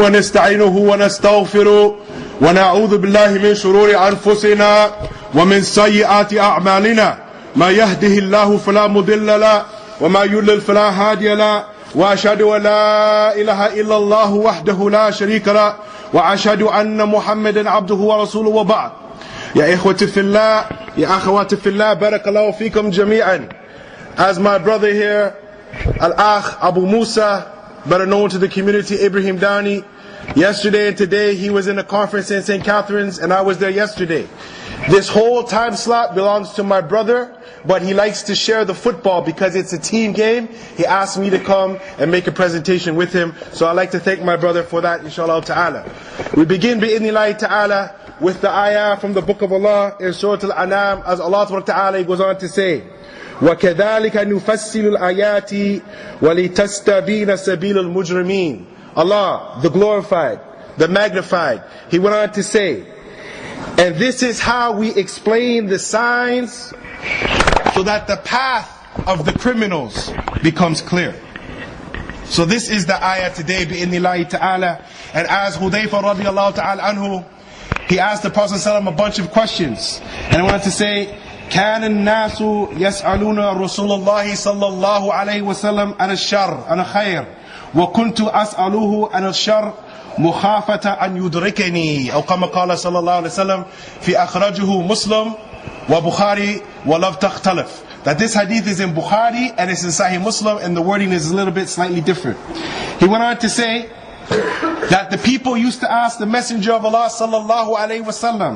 ونستعينه ونستغفره ونعوذ بالله من شرور أنفسنا ومن سيئات أعمالنا ما يهده الله فلا مضل له وما يضلل فلا هادي له وأشهد أن لا إله إلا الله وحده لا شريك له وأشهد أن محمدا عبده ورسوله وبعد. يا إخوتي في الله يا أخواتي في الله بارك الله فيكم جميعا. As my brother here, Al-Akh Abu Musa, better known to the community, Ibrahim Dani, yesterday and today he was in a conference in St. Catherine's and I was there yesterday. This whole time slot belongs to my brother, but he likes to share the football because it's a team game. He asked me to come and make a presentation with him, so I'd like to thank my brother for that, inshallah ta'ala. We begin bi'idhnillahi ta'ala with the ayah from the book of Allah in Surah Al-An'am, as Allah ta'ala goes on to say, وَكَذَلِكَ نُفَسِّلُ الْآيَاتِ وَلِتَسْتَبِينَ سَبِيلُ الْمُجْرِمِينَ. Allah, the glorified, the magnified, He went on to say, and this is how we explain the signs so that the path of the criminals becomes clear. So this is the ayah today, bi'idhnillahi ta'ala. And as Hudayfa radiallahu ta'ala anhu, he asked the Prophet ﷺ a bunch of questions. And I wanted to say, كان الناس يسألون رسول الله صلى الله عليه وسلم عن الشر عن الخير وكنت أسأله عن الشر مخافة أن يدركني أو كما قال صلى الله عليه وسلم في أخرجه مسلم وبخاري ولم تختلف. That this hadith is in Bukhari and it's in Sahih Muslim and the wording is a little bit slightly different. He went on to say that the people used to ask the Messenger of Allah sallallahu alaihi wasallam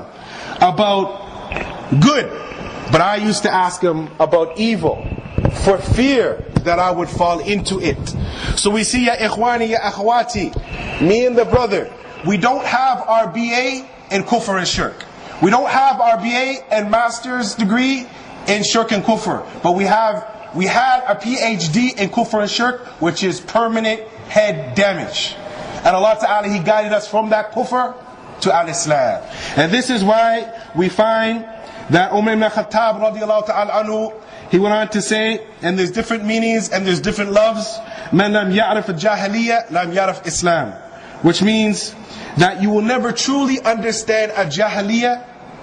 about good, but I used to ask him about evil for fear that I would fall into it. So we see, ya ikhwani, ya akhwati, me and the brother, we don't have our BA in kufr and shirk. We don't have our BA and master's degree in shirk and kufr, but we had a PhD in kufr and shirk, which is permanent head damage. And Allah Ta'ala, He guided us from that kufr to al-Islam. And this is why we find that Umar ibn Khattab radiallahu ta'ala anhu, he went on to say, and there's different meanings and there's different loves, man lam ya'rif al-jahiliyyah lam ya'rif Islam, which means that you will never truly understand a jahiliyyah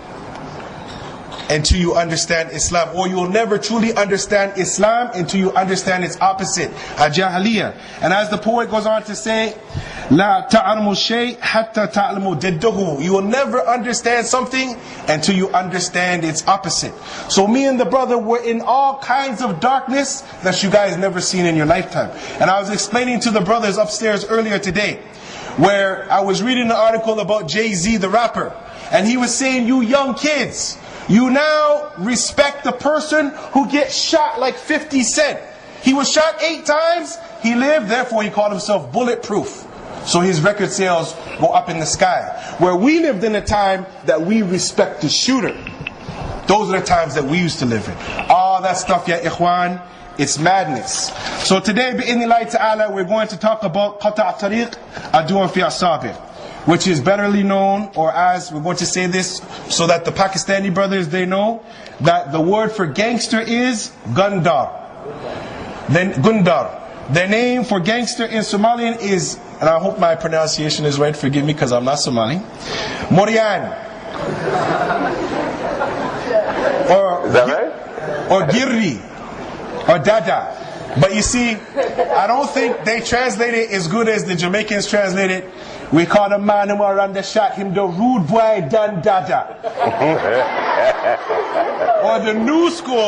until you understand Islam, or you will never truly understand Islam until you understand its opposite, a jahiliyyah. And as the poet goes on to say, لا تعلم الشيء حتى تعلم ضده. You will never understand something until you understand its opposite. So me and the brother were in all kinds of darkness that you guys never seen in your lifetime. And I was explaining to the brothers upstairs earlier today, where I was reading an article about Jay-Z the rapper, and he was saying, you young kids, you now respect the person who gets shot like 50 Cent. He was shot 8 times, he lived, therefore he called himself bulletproof. So his record sales go up in the sky. Where we lived in a time that we respect the shooter. Those are the times that we used to live in. All that stuff, ya ikhwan, it's madness. So today, bi'idhnillahi ta'ala, we're going to talk about qata' tariq adwan fi asabir, which is betterly known, or as we're going to say this so that the Pakistani brothers, they know that the word for gangster is Gundar. Then Gundar. The name for gangster in Somalian is, and I hope my pronunciation is right, forgive me because I'm not Somali, Morian. Or Girri. Or Dada. But you see, I don't think they translate it as good as the Jamaicans translate it. We call the man who around the shot him the rude boy Dan Dada. Or the new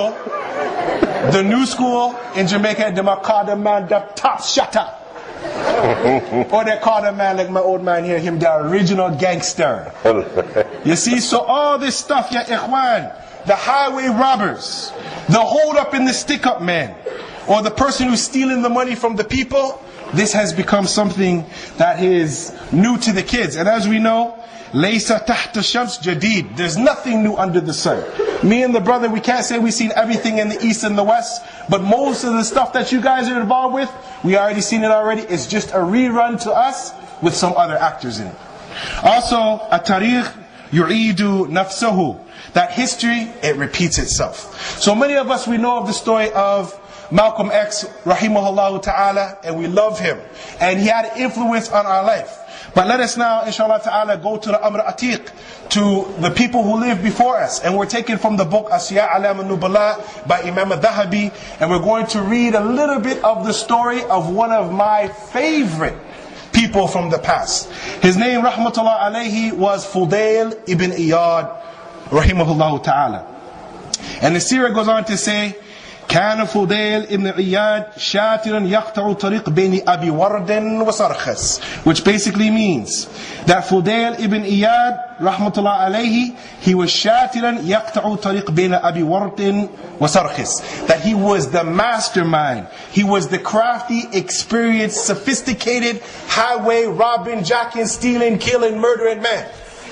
school in Jamaica, they might call the man the top shutter. Or they call the man like my old man here, him the original gangster. You see, so all this stuff, ya ikhwan, the highway robbers, the hold up and the stick up man, or the person who's stealing the money from the people, this has become something that is new to the kids. And as we know, Laysa tahta shams jadid. There's nothing new under the sun. Me and the brother, we can't say we've seen everything in the east and the west, but most of the stuff that you guys are involved with, we already seen it already. It's just a rerun to us with some other actors in it. Also, at-tariq yu'idu nafsahu. That history, it repeats itself. So many of us, we know of the story of Malcolm X, rahimahullah ta'ala, and we love him. And he had an influence on our life. But let us now, inshallah ta'ala, go to the Amr Atiq, to the people who lived before us. And we're taken from the book Asya Alam al-Nubala by Imam al-Dhahabi. And we're going to read a little bit of the story of one of my favorite people from the past. His name, rahmatullah alayhi, was Fudail ibn Iyad, rahimahullah ta'ala. And the seerah goes on to say, كان فضيل ابن عياد شاترا يقطع طريق بين أبي ورد وسرخس, which basically means that Fudail ibn Iyad rahmatullah alayhi, he was شاترا يقطع طريق بين أبي ورد وسرخس, that he was the mastermind, he was the crafty, experienced, sophisticated highway robbing, jacking, stealing, killing, murdering man.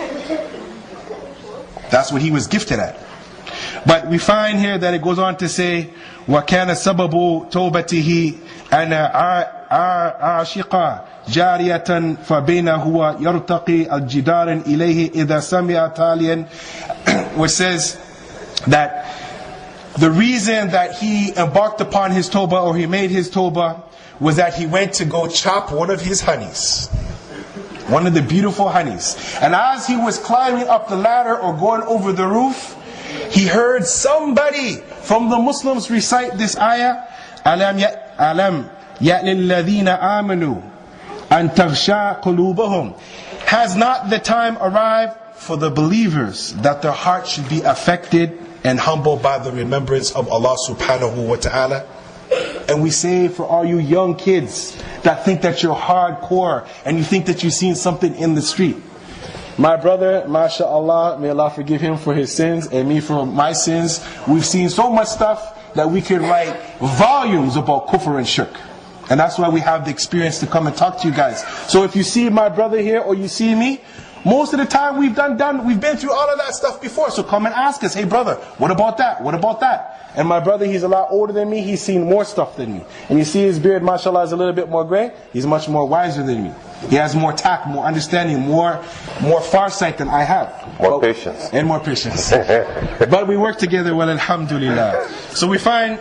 That's what he was gifted at. But we find here that it goes on to say, وَكَانَ سَبَبُ تَوْبَتِهِ أَنَا عَاشِقًا جَارِيَةً فَبَيْنَ هُوَ يَرْتَقِي الْجِدَارٍ إِلَيْهِ إِذَا سَمِعَ تَالِيًا, which says that the reason that he embarked upon his tawbah, or he made his tawbah, was that he went to go chop one of his honeys. One of the beautiful honeys. And as he was climbing up the ladder or going over the roof, he heard somebody from the Muslims recite this ayah, أَلَمْ يَأْلِ الَّذِينَ آمَنُوا أَن تَغْشَى قُلُوبَهُمْ, has not the time arrived for the believers that their hearts should be affected and humbled by the remembrance of Allah subhanahu wa ta'ala? And we say, for all you young kids that think that you're hardcore and you think that you've seen something in the street, my brother, mashallah, may Allah forgive him for his sins and me for my sins, we've seen so much stuff that we could write volumes about kufr and shirk. And that's why we have the experience to come and talk to you guys. So if you see my brother here or you see me, most of the time we've been through all of that stuff before. So come and ask us, hey brother, what about that? What about that? And my brother, he's a lot older than me, he's seen more stuff than me. And you see his beard, mashallah, is a little bit more gray. He's much more wiser than me. He has more tact, more understanding, more farsight than I have. More patience. And more patience. But we work together well, alhamdulillah. So we find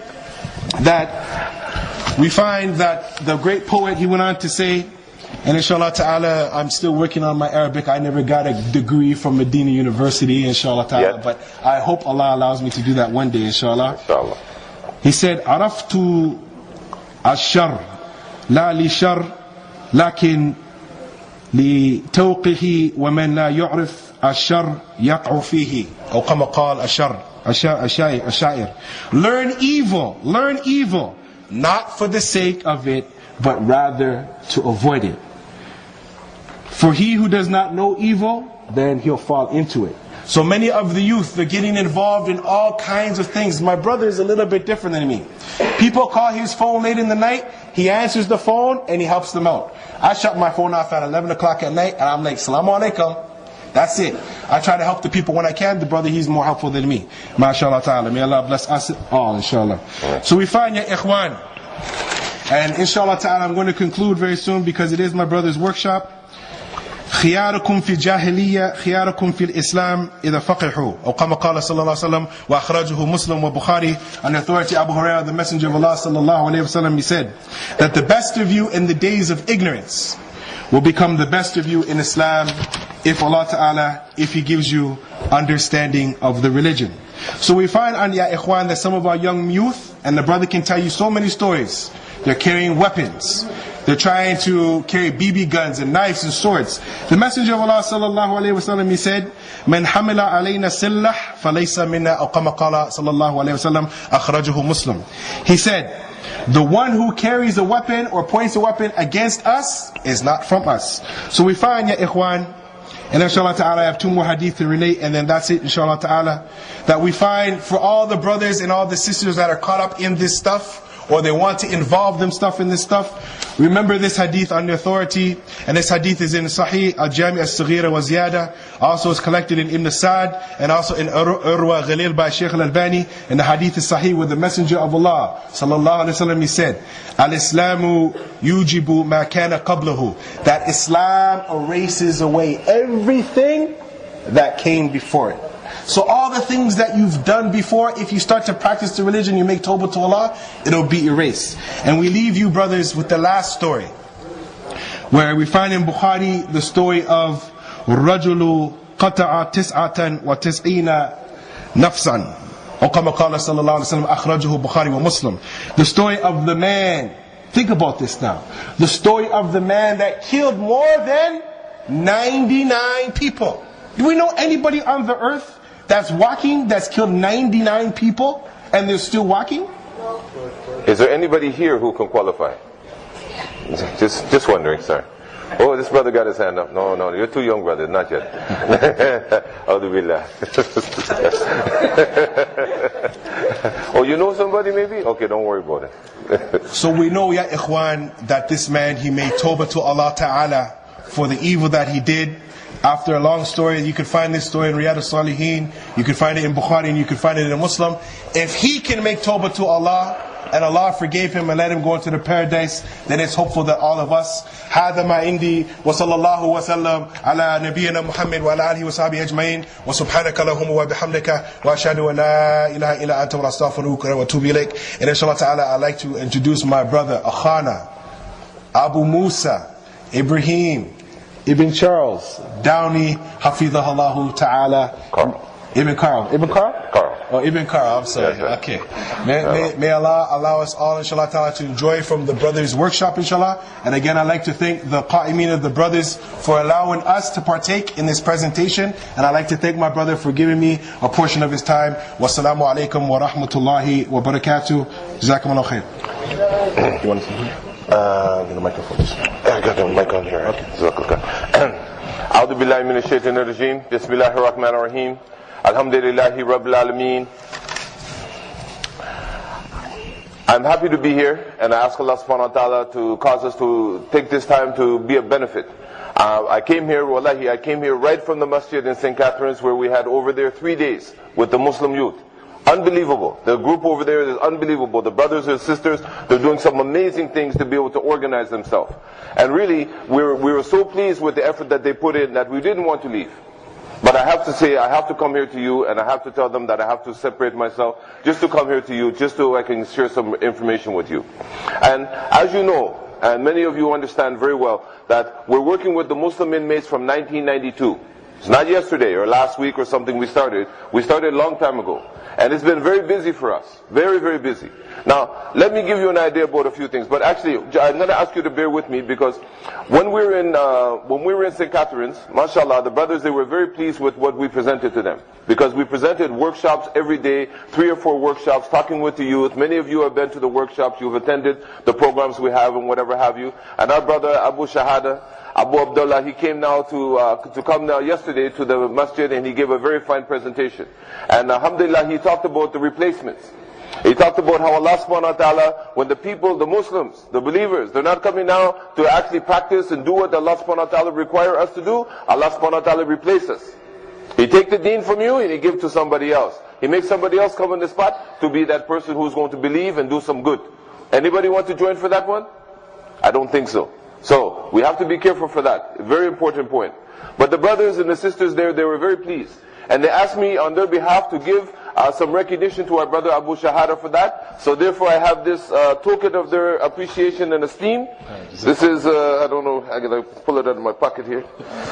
that the great poet, he went on to say, and inshallah ta'ala, I'm still working on my Arabic. I never got a degree from Medina University, inshallah ta'ala. But I hope Allah allows me to do that one day, inshallah. Inshallah. He said, عرفت الشر لا لشر لكن لتوقه ومن لا يعرف الشر يقع فيه. أو كما قال الشاعر. Learn evil, not for the sake of it, but rather to avoid it. For he who does not know evil, then he'll fall into it. So many of the youth, they're getting involved in all kinds of things. My brother is a little bit different than me. People call his phone late in the night, he answers the phone and he helps them out. I shut my phone off at 11 o'clock at night and I'm like, Salamu alaikum. That's it. I try to help the people when I can. The brother, he's more helpful than me. MashaAllah ta'ala. May Allah bless us all, inshallah. So we find, ya ikhwan, and inshallah ta'ala, I'm going to conclude very soon because it is my brother's workshop. خياركم في الجاهلية خياركم في الإسلام إذا فقهوا أو كما قال صلى الله عليه وسلم وأخرجه مسلم وبخاري. On authority Abu Hurairah, the messenger of Allah صلى الله عليه وسلم, he said that the best of you in the days of ignorance will become the best of you in Islam if Allah Ta'ala, if He gives you understanding of the religion. So we find, ya ikhwan, that some of our young youth, and the brother can tell you so many stories. They're carrying weapons. They're trying to carry BB guns and knives and swords. The Messenger of Allah sallallahu alayhi wa sallam, he said, "Man hamila alayna sillah, falaysa minna," aw kama qala sallallahu alayhi wa sallam, akhrajahu Muslim. He said, the one who carries a weapon or points a weapon against us is not from us. So we find, ya ikhwan, and inshallah ta'ala I have two more hadith to relate and then that's it, inshallah ta'ala, that we find for all the brothers and all the sisters that are caught up in this stuff, or they want to involve themselves in this stuff, remember this hadith on the authority, and this hadith is in Sahih Al-Jami' Al-Saghira wa Ziyada, also is collected in Ibn Sa'd, and also in Urwa Ghalil by Shaykh Al-Albani, and the hadith is Sahih with the Messenger of Allah sallallahu alaihi wasallam, he said, Al-Islamu yujibu ma kana qablahu, that Islam erases away everything that came before it. So all the things that you've done before, if you start to practice the religion, you make tawbah to Allah, it'll be erased. And we leave you, brothers, with the last story. where we find in Bukhari the story of رَجُلُ قَطَعَ تِسْعَةً وَتِسْعِينَ نَفْسًا أو كما قال صلى الله عليه وسلم أخرجه Bukhari ومسلم. The story of the man, think about this now, the story of the man that killed more than 99 people. Do we know anybody on the earth that's walking that's killed 99 people and they're still walking? Is there anybody here who can qualify? Just wondering, sir. Oh, this brother got his hand up. No, you're too young, brother. Not yet. Oh, you know somebody maybe? Okay, don't worry about it. So we know, ya ikhwan, that this man, he made tawbah to Allah Ta'ala for the evil that he did. After a long story, you can find this story in Riyadh al-Salihin, you can find it in Bukhari, and you can find it in a Muslim. If he can make tawbah to Allah, and Allah forgave him and let him go into the paradise, then it's hopeful that all of us. هذا ما عندي وصلى الله وسلم على نبينا محمد وعلى آله وصحبه أجمعين وسبحانك اللهم وبحمدك وأشهد أن لا إله إلا أنت وأستغفرك وأتوب إليك. And inshallah ta'ala, I'd like to introduce my brother Akhana Abu Musa Ibrahim Ibn Charles Downey Hafidhahullah Ta'ala. Ibn Carl. Oh, Ibn Carl, I'm sorry. Yes, okay. May Allah allow us all, inshallah ta'ala, to enjoy from the brothers' workshop, inshallah. And again, I'd like to thank the qa'imeen of the brothers for allowing us to partake in this presentation. And I'd like to thank my brother for giving me a portion of his time. Wassalamu alaikum wa rahmatullahi wa barakatuh. Jazakumullah khair. You want to say? Get the microphone. I got the mic on here. Okay. A'udhu billahi minash shaitanir rajim. Bismillahir rahmanir rahim. Alhamdulillahi Rabbil Alameen. I'm happy to be here, and I ask Allah subhanahu wa ta'ala to cause us to take this time to be a benefit. I came here right from the masjid in St. Catherine's, where we had over there 3 days with the Muslim youth. Unbelievable. The group over there is unbelievable. The brothers and sisters, they're doing some amazing things to be able to organize themselves. And really, we were so pleased with the effort that they put in that we didn't want to leave. But I have to say, I have to come here to you, and I have to tell them that I have to separate myself just to come here to you, just so I can share some information with you. And as you know, and many of you understand very well, that we're working with the Muslim inmates from 1992. It's not yesterday or last week or something we started. We started a long time ago. And it's been very busy for us. Very, very busy. Now, let me give you an idea about a few things. But actually, I'm going to ask you to bear with me, because when we were in St. Catherine's, mashallah, the brothers, they were very pleased with what we presented to them. Because we presented workshops every day, 3 or 4 workshops, talking with the youth. Many of you have been to the workshops, you've attended the programs we have and whatever have you. And our brother Abu Shahada, Abu Abdullah, he came now to come now yesterday to the masjid, and he gave a very fine presentation. And alhamdulillah, he talked about the replacements. He talked about how Allah subhanahu wa ta'ala, when the people, the Muslims, the believers, they're not coming now to actually practice and do what Allah subhanahu wa ta'ala require us to do, Allah subhanahu wa ta'ala replace us. He take the deen from you and he give to somebody else. He makes somebody else come in the spot to be that person who's going to believe and do some good. Anybody want to join for that one? I don't think so. So, we have to be careful for that. Very important point. But the brothers and the sisters there, they were very pleased. And they asked me on their behalf to give some recognition to our brother Abu Shahada for that. So therefore I have this token of their appreciation and esteem. This is, I don't know, I gotta pull it out of my pocket here.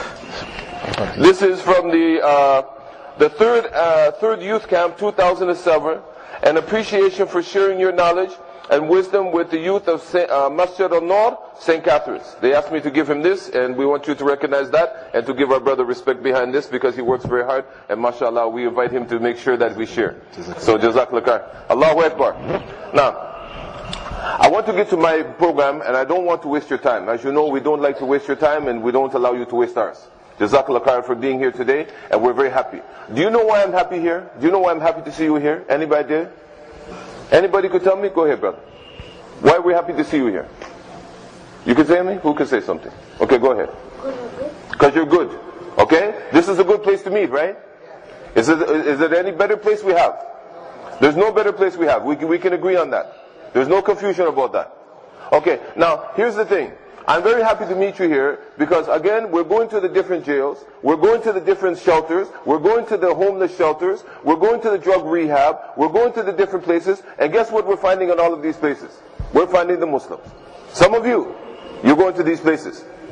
This is from the third youth camp, 2007. An appreciation for sharing your knowledge and wisdom with the youth of Masjid al-Nur, St. Catherine's. They asked me to give him this, and we want you to recognize that, and to give our brother respect behind this, because he works very hard, and mashallah, we invite him to make sure that we share. So, Jazakallah khair. Allahu Akbar. Now, I want to get to my program, and I don't want to waste your time. As you know, we don't like to waste your time, and we don't allow you to waste ours. Jazakallah khair for being here today, and we're very happy. Do you know why I'm happy here? Do you know why I'm happy to see you here? Anybody there? Anybody could tell me? Go ahead, brother. Why are we happy to see you here? You can say me? Who can say something? Okay, go ahead. Because you're good. Okay? This is a good place to meet, right? Is there any better place we have? There's no better place we have. We can agree on that. There's no confusion about that. Okay, now, here's the thing. I'm very happy to meet you here because, again, we're going to the different jails, we're going to the different shelters, we're going to the homeless shelters, we're going to the drug rehab, we're going to the different places, and guess what we're finding in all of these places? We're finding the Muslims. Some of you, you're going to these places.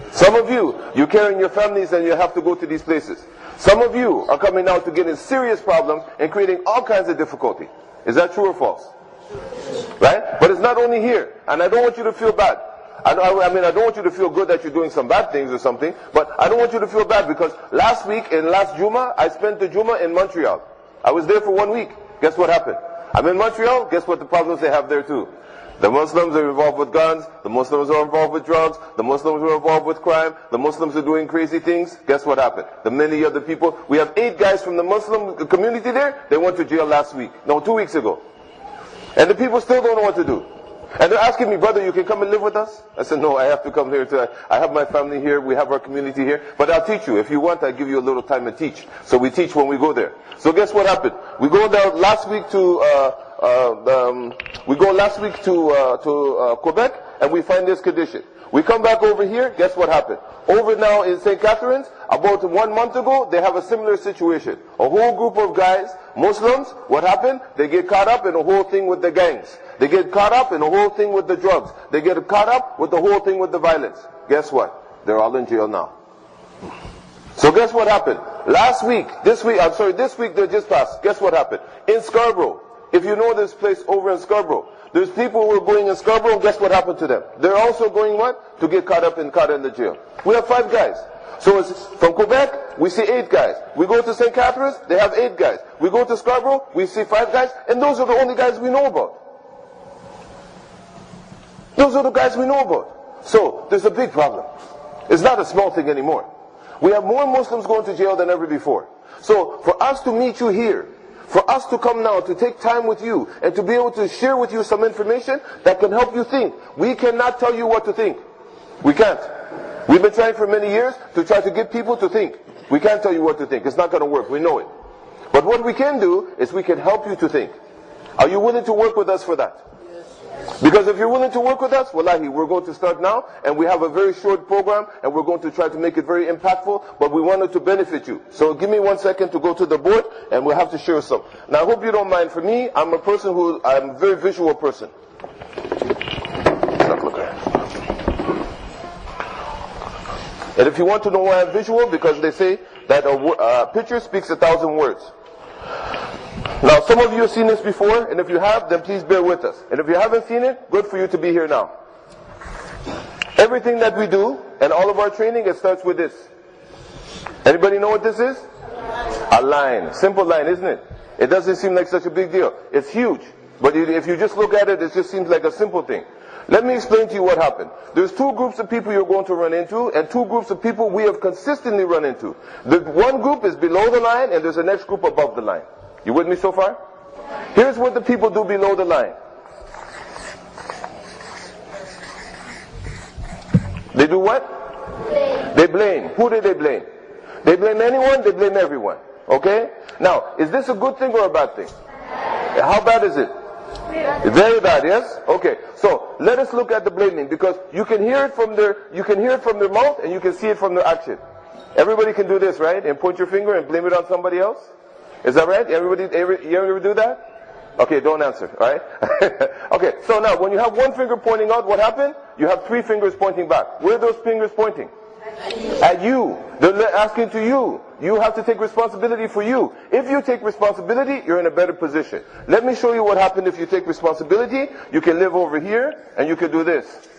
Some of you, you're carrying your families and you have to go to these places. Some of you are coming out to get in serious problems and creating all kinds of difficulty. Is that true or false? Right? But it's not only here. And I don't want you to feel bad. I don't want you to feel good that you're doing some bad things or something, but I don't want you to feel bad because last week, in last Juma, I spent the Juma in Montreal. I was there for 1 week. Guess what happened? I'm in Montreal, guess what the problems they have there too? The Muslims are involved with guns, the Muslims are involved with drugs, the Muslims are involved with crime, the Muslims are doing crazy things. Guess what happened? The many other people, we have 8 guys from the Muslim community there, they went to jail last week. No, 2 weeks ago. And the people still don't know what to do. And they're asking me, brother, you can come and live with us? I said, no, I have to come here. I have my family here, we have our community here, but I'll teach you. If you want, I'll give you a little time to teach. So we teach when we go there. So guess what happened? We go down last week to Quebec, and we find this condition. We come back over here, guess what happened? Over now in St. Catharines, about 1 month ago, they have a similar situation. A whole group of guys, Muslims, what happened? They get caught up in the whole thing with the gangs. They get caught up in the whole thing with the drugs. They get caught up with the whole thing with the violence. Guess what? They're all in jail now. So guess what happened? This week they just passed. Guess what happened? In Scarborough, if you know this place over in Scarborough, there's people who are going in Scarborough, and guess what happened to them? They're also going what? To get caught in the jail. We have 5 guys. So it's from Quebec, we see 8 guys. We go to St. Catharines, they have 8 guys. We go to Scarborough, we see 5 guys, and those are the only guys we know about. Those are the guys we know about. So, there's a big problem. It's not a small thing anymore. We have more Muslims going to jail than ever before. So, for us to meet you here, for us to come now to take time with you and to be able to share with you some information that can help you think. We cannot tell you what to think. We can't. We've been trying for many years to try to get people to think. We can't tell you what to think. It's not going to work. We know it. But what we can do is we can help you to think. Are you willing to work with us for that? Because if you're willing to work with us, wallahi, we're going to start now, and we have a very short program, and we're going to try to make it very impactful, but we want it to benefit you. So give me 1 second to go to the board, and we'll have to share some. Now I hope you don't mind. For me, I'm a very visual person. And if you want to know why I'm visual, because they say that a picture speaks 1,000 words. Now, some of you have seen this before, and if you have, then please bear with us. And if you haven't seen it, good for you to be here now. Everything that we do, and all of our training, it starts with this. Anybody know what this is? A line. Simple line, isn't it? It doesn't seem like such a big deal. It's huge. But if you just look at it, it just seems like a simple thing. Let me explain to you what happened. There's 2 groups of people you're going to run into, and 2 groups of people we have consistently run into. The one group is below the line, and there's a next group above the line. You with me so far? Here's what the people do below the line. They do what? Blame. They blame. Who do they blame? They blame anyone, they blame everyone. Okay? Now, is this a good thing or a bad thing? How bad is it? Very bad, yes? Okay. So, let us look at the blaming, because you can hear it from their mouth, and you can see it from their action. Everybody can do this, right? And point your finger and blame it on somebody else? Is that right? You ever do that? Okay, don't answer, alright? Okay, so now, when you have 1 finger pointing out, what happened? You have 3 fingers pointing back. Where are those fingers pointing? At you. They're asking to you. You have to take responsibility for you. If you take responsibility, you're in a better position. Let me show you what happened if you take responsibility. You can live over here, and you can do this.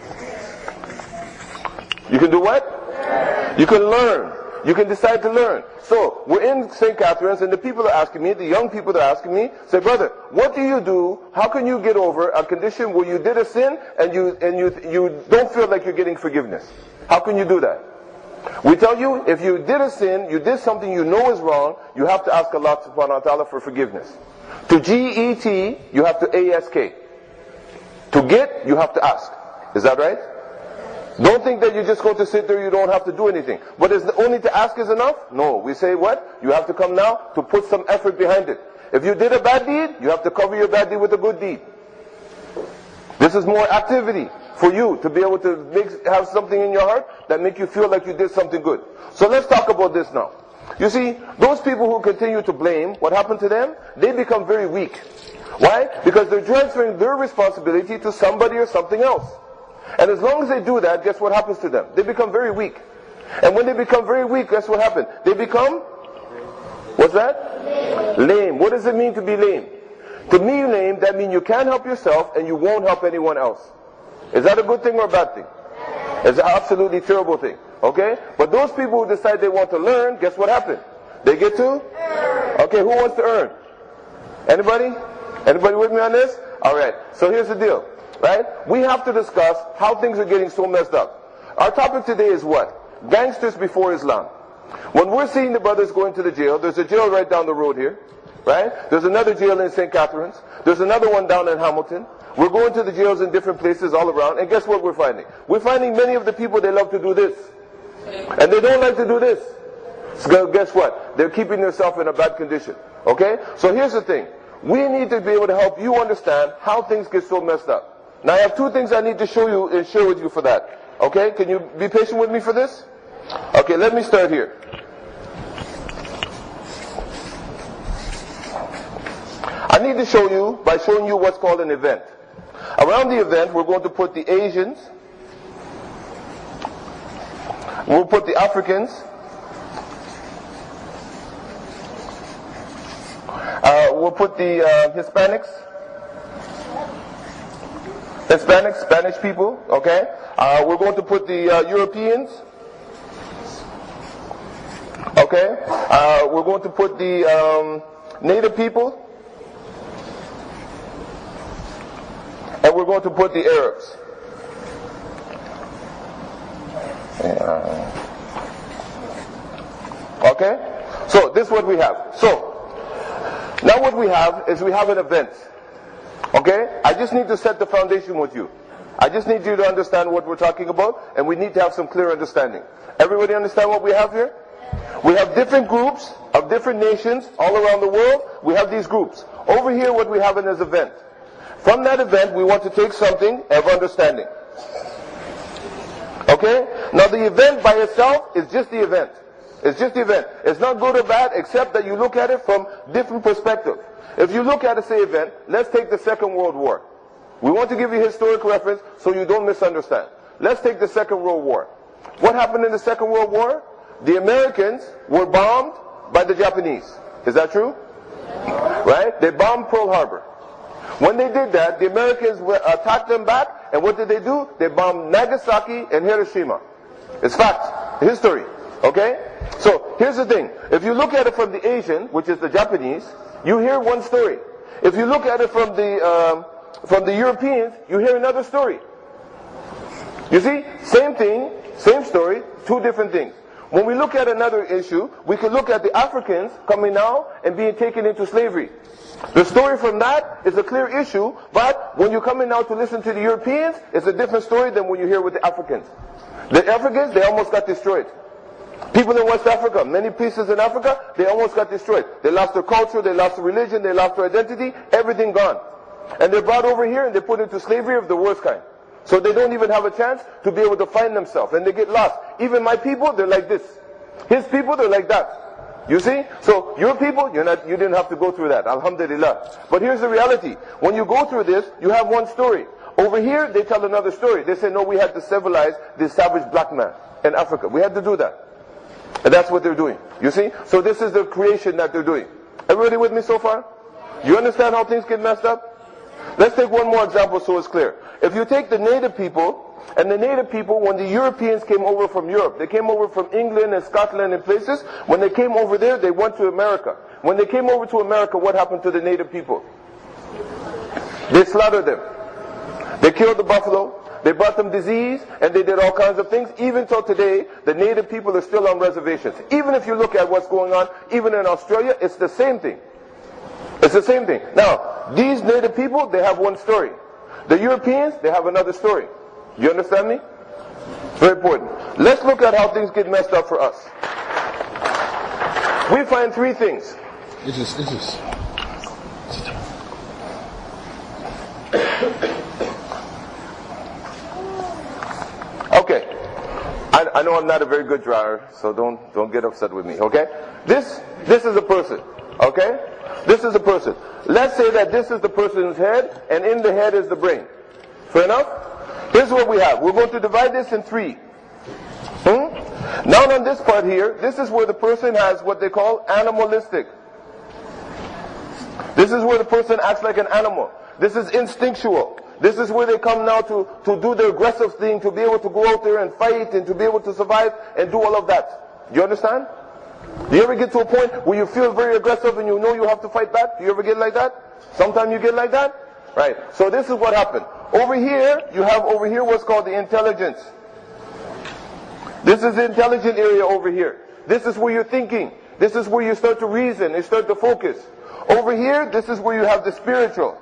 You can do what? You can learn. You can decide to learn. So, we're in St. Catharines, and the people are asking me, the young people are asking me, say, brother, what do you do? How can you get over a condition where you did a sin and you don't feel like you're getting forgiveness? How can you do that? We tell you, if you did a sin, you did something you know is wrong, you have to ask Allah subhanahu wa ta'ala for forgiveness. To G-E-T, you have to A-S-K. To get, you have to ask. Is that right? Don't think that you're just going to sit there, you don't have to do anything. But is the only to ask is enough? No. We say what? You have to come now to put some effort behind it. If you did a bad deed, you have to cover your bad deed with a good deed. This is more activity for you to be able to have something in your heart that make you feel like you did something good. So let's talk about this now. You see, those people who continue to blame, what happened to them? They become very weak. Why? Because they're transferring their responsibility to somebody or something else. And as long as they do that, guess what happens to them? They become very weak. And when they become very weak, guess what happens? They become, what's that? Lame. What does it mean to be lame? To me, lame, that means you can't help yourself and you won't help anyone else. Is that a good thing or a bad thing? It's an absolutely terrible thing. Okay? But those people who decide they want to learn, guess what happened? They get to? Okay, who wants to earn? Anybody? Anybody with me on this? Alright, so here's the deal. Right? We have to discuss how things are getting so messed up. Our topic today is what? Gangsters before Islam. When we're seeing the brothers going to the jail, there's a jail right down the road here. Right? There's another jail in St. Catharines. There's another one down in Hamilton. We're going to the jails in different places all around. And guess what we're finding? We're finding many of the people, they love to do this. And they don't like to do this. So guess what? They're keeping themselves in a bad condition. Okay? So here's the thing. We need to be able to help you understand how things get so messed up. Now I have two things I need to show you and share with you for that. Okay? Can you be patient with me for this? Okay, let me start here. I need to show you by showing you what's called an event. Around the event, we're going to put the Asians, we'll put the Africans, we'll put the Hispanics, Spanish people, okay? We're going to put the Europeans, okay? We're going to put the Native people, and we're going to put the Arabs. Okay? So, this is what we have. So, now what we have is we have an event. Okay? I just need to set the foundation with you. I just need you to understand what we're talking about, and we need to have some clear understanding. Everybody understand what we have here? We have different groups of different nations all around the world. We have these groups. Over here, what we have in this event. From that event, we want to take something of understanding. Okay? Now the event by itself is just the event. It's just the event. It's not good or bad, except that you look at it from different perspectives. If you look at a, say, event, let's take the Second World War. We want to give you historic reference so you don't misunderstand. Let's take the Second World War. What happened in the Second World War? The Americans were bombed by the Japanese. Is that true? Right? They bombed Pearl Harbor. When they did that, the Americans attacked them back, and what did they do? They bombed Nagasaki and Hiroshima. It's fact. History. Okay? So, here's the thing. If you look at it from the Asian, which is the Japanese, you hear one story. If you look at it from the Europeans, you hear another story. You see? Same thing, same story, two different things. When we look at another issue, we can look at the Africans coming now and being taken into slavery. The story from that is a clear issue, but when you come in now to listen to the Europeans, it's a different story than when you hear with the Africans. The Africans, they almost got destroyed. People in West Africa, many places in Africa, they almost got destroyed. They lost their culture, they lost their religion, they lost their identity, everything gone. And they're brought over here and they're put into slavery of the worst kind. So they don't even have a chance to be able to find themselves, and they get lost. Even my people, they're like this. His people, they're like that. You see? So your people, you didn't have to go through that. Alhamdulillah. But here's the reality. When you go through this, you have one story. Over here, they tell another story. They say, no, we had to civilize the savage black man in Africa. We had to do that. And that's what they're doing. You see? So this is the creation that they're doing. Everybody with me so far? You understand how things get messed up? Let's take one more example so it's clear. If you take the native people, and the native people, when the Europeans came over from Europe, they came over from England and Scotland and places, when they came over there, they went to America. When they came over to America, what happened to the native people? They slaughtered them. They killed the buffalo, they brought them disease, and they did all kinds of things. Even till today, the native people are still on reservations. Even if you look at what's going on, even in Australia, it's the same thing. It's the same thing. Now, these native people, they have one story. The Europeans, they have another story. You understand me? Very important. Let's look at how things get messed up for us. We find three things. Okay. I know I'm not a very good drawer, so don't get upset with me, okay? This is a person, okay? This is a person. Let's say that this is the person's head, and in the head is the brain. Fair enough? Here's what we have. We're going to divide this in 3. Now on this part here, this is where the person has what they call animalistic. This is where the person acts like an animal. This is instinctual. This is where they come now to do the aggressive thing, to be able to go out there and fight and to be able to survive and do all of that. Do you understand? Do you ever get to a point where you feel very aggressive and you know you have to fight back? Do you ever get like that? Sometimes you get like that? Right. So this is what happened. Over here, you have over here what's called the intelligence. This is the intelligent area over here. This is where you're thinking. This is where you start to reason and start to focus. Over here, this is where you have the spiritual.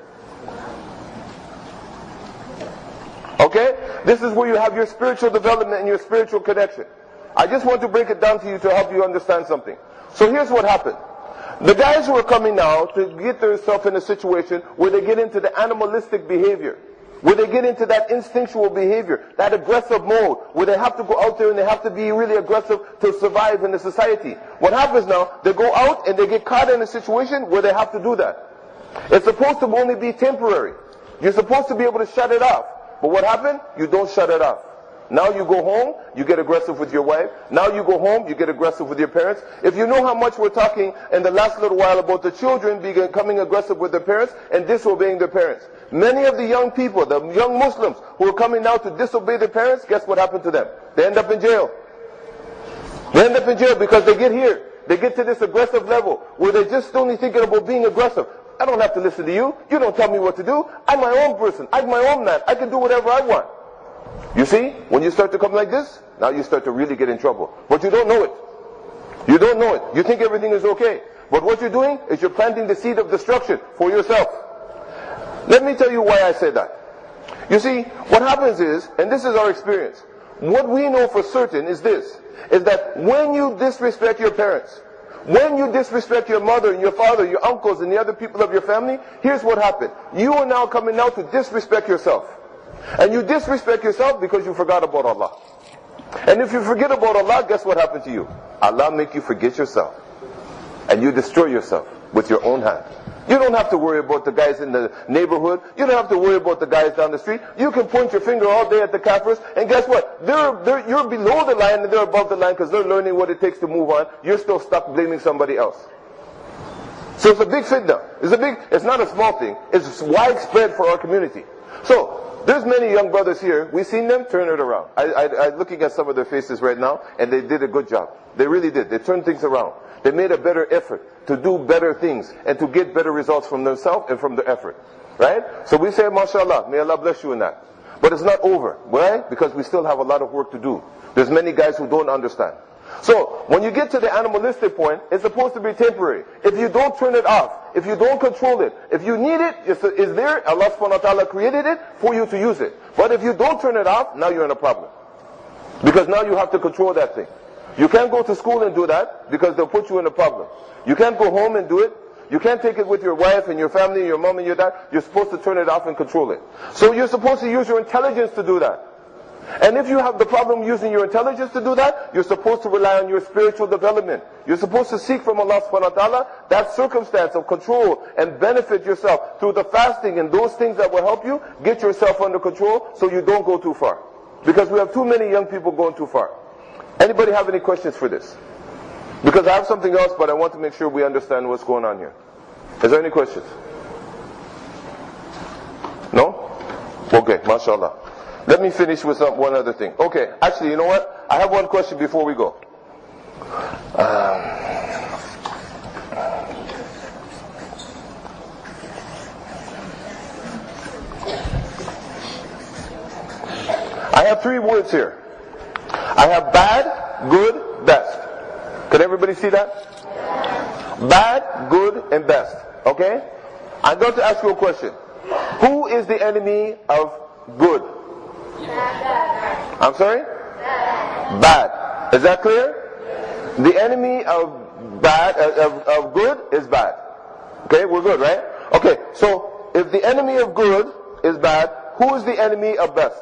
Okay? This is where you have your spiritual development and your spiritual connection. I just want to break it down to you to help you understand something. So here's what happened. The guys who are coming now to get themselves in a situation where they get into the animalistic behavior, where they get into that instinctual behavior, that aggressive mode, where they have to go out there and they have to be really aggressive to survive in the society. What happens now, they go out and they get caught in a situation where they have to do that. It's supposed to only be temporary. You're supposed to be able to shut it off. But what happened? You don't shut it off. Now you go home, you get aggressive with your wife. Now you go home, you get aggressive with your parents. If you know how much we're talking in the last little while about the children becoming aggressive with their parents and disobeying their parents. Many of the young people, the young Muslims who are coming now to disobey their parents, guess what happened to them? They end up in jail. They end up in jail because they get here. They get to this aggressive level where they're just only thinking about being aggressive. I don't have to listen to you. You don't tell me what to do. I'm my own person. I'm my own man. I can do whatever I want. You see, when you start to come like this, now you start to really get in trouble. But you don't know it. You don't know it. You think everything is okay. But what you're doing is you're planting the seed of destruction for yourself. Let me tell you why I say that. You see, what happens is, and this is our experience, what we know for certain is this, is that when you disrespect your parents, when you disrespect your mother and your father, your uncles and the other people of your family, here's what happened. You are now coming out to disrespect yourself. And you disrespect yourself because you forgot about Allah. And if you forget about Allah, guess what happened to you? Allah make you forget yourself. And you destroy yourself with your own hand. You don't have to worry about the guys in the neighborhood. You don't have to worry about the guys down the street. You can point your finger all day at the kafirs, and guess what? You're below the line and they're above the line because they're learning what it takes to move on. You're still stuck blaming somebody else. So it's a big fitna. It's not a small thing. It's widespread for our community. So, there's many young brothers here. We've seen them turn it around. I'm looking at some of their faces right now, and they did a good job. They really did. They turned things around. They made a better effort to do better things and to get better results from themselves and from their effort. Right? So we say, mashallah, may Allah bless you in that. But it's not over. Why? Because we still have a lot of work to do. There's many guys who don't understand. So, when you get to the animalistic point, it's supposed to be temporary. If you don't turn it off, if you don't control it, if you need it, it's there, Allah subhanahu wa ta'ala created it for you to use it. But if you don't turn it off, now you're in a problem. Because now you have to control that thing. You can't go to school and do that, because they'll put you in a problem. You can't go home and do it. You can't take it with your wife and your family, your mom and your dad. You're supposed to turn it off and control it. So you're supposed to use your intelligence to do that. And if you have the problem using your intelligence to do that, you're supposed to rely on your spiritual development. You're supposed to seek from Allah subhanahu wa ta'ala that circumstance of control and benefit yourself through the fasting and those things that will help you get yourself under control so you don't go too far. Because we have too many young people going too far. Anybody have any questions for this? Because I have something else, but I want to make sure we understand what's going on here. Is there any questions? No? Okay, mashallah. Let me finish with one other thing. Okay, actually, you know what? I have one question before we go. I have 3 words here. I have bad, good, best. Can everybody see that? Bad, good, and best. Okay? I'm going to ask you a question. Who is the enemy of good? I'm sorry? Bad. Is that clear? The enemy of bad, of good is bad. Okay, we're good, right? Okay, so if the enemy of good is bad, who is the enemy of best?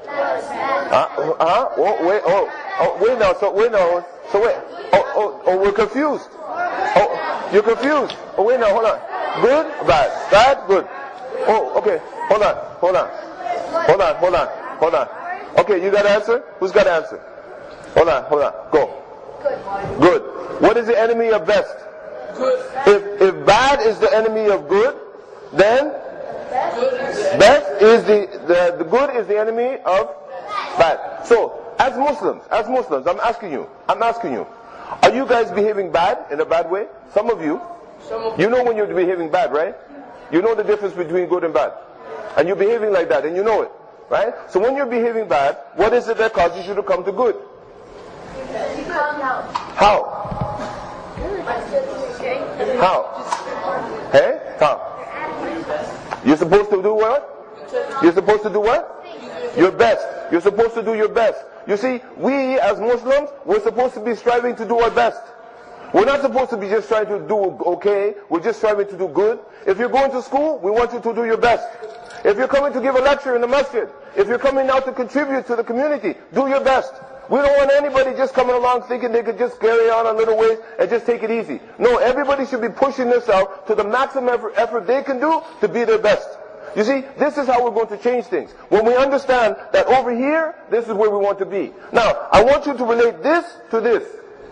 Wait now. We're confused. Oh, you're confused. Oh, wait now, hold on. Good, bad, good. Oh, okay. Hold on. hold on. Okay, you got an answer? Who's got an answer? Hold on, go. Good. What is the enemy of best? Good. If bad is the enemy of good, then best is the good is the enemy of bad. So, as Muslims, I'm asking you, are you guys behaving bad in a bad way? Some of you. You know when you're behaving bad, right? You know the difference between good and bad. And you're behaving like that, and you know it, right? So when you're behaving bad, what is it that causes you to come to good? How? How? Hey? How? You're supposed to do what? You're supposed to do what? Your best. You're supposed to do your best. You see, we as Muslims, we're supposed to be striving to do our best. We're not supposed to be just trying to do okay. We're just striving to do good. If you're going to school, we want you to do your best. If you're coming to give a lecture in the masjid, if you're coming out to contribute to the community, do your best. We don't want anybody just coming along thinking they could just carry on a little ways and just take it easy. No, everybody should be pushing themselves to the maximum effort they can do to be their best. You see, this is how we're going to change things. When we understand that over here, this is where we want to be. Now, I want you to relate this to this.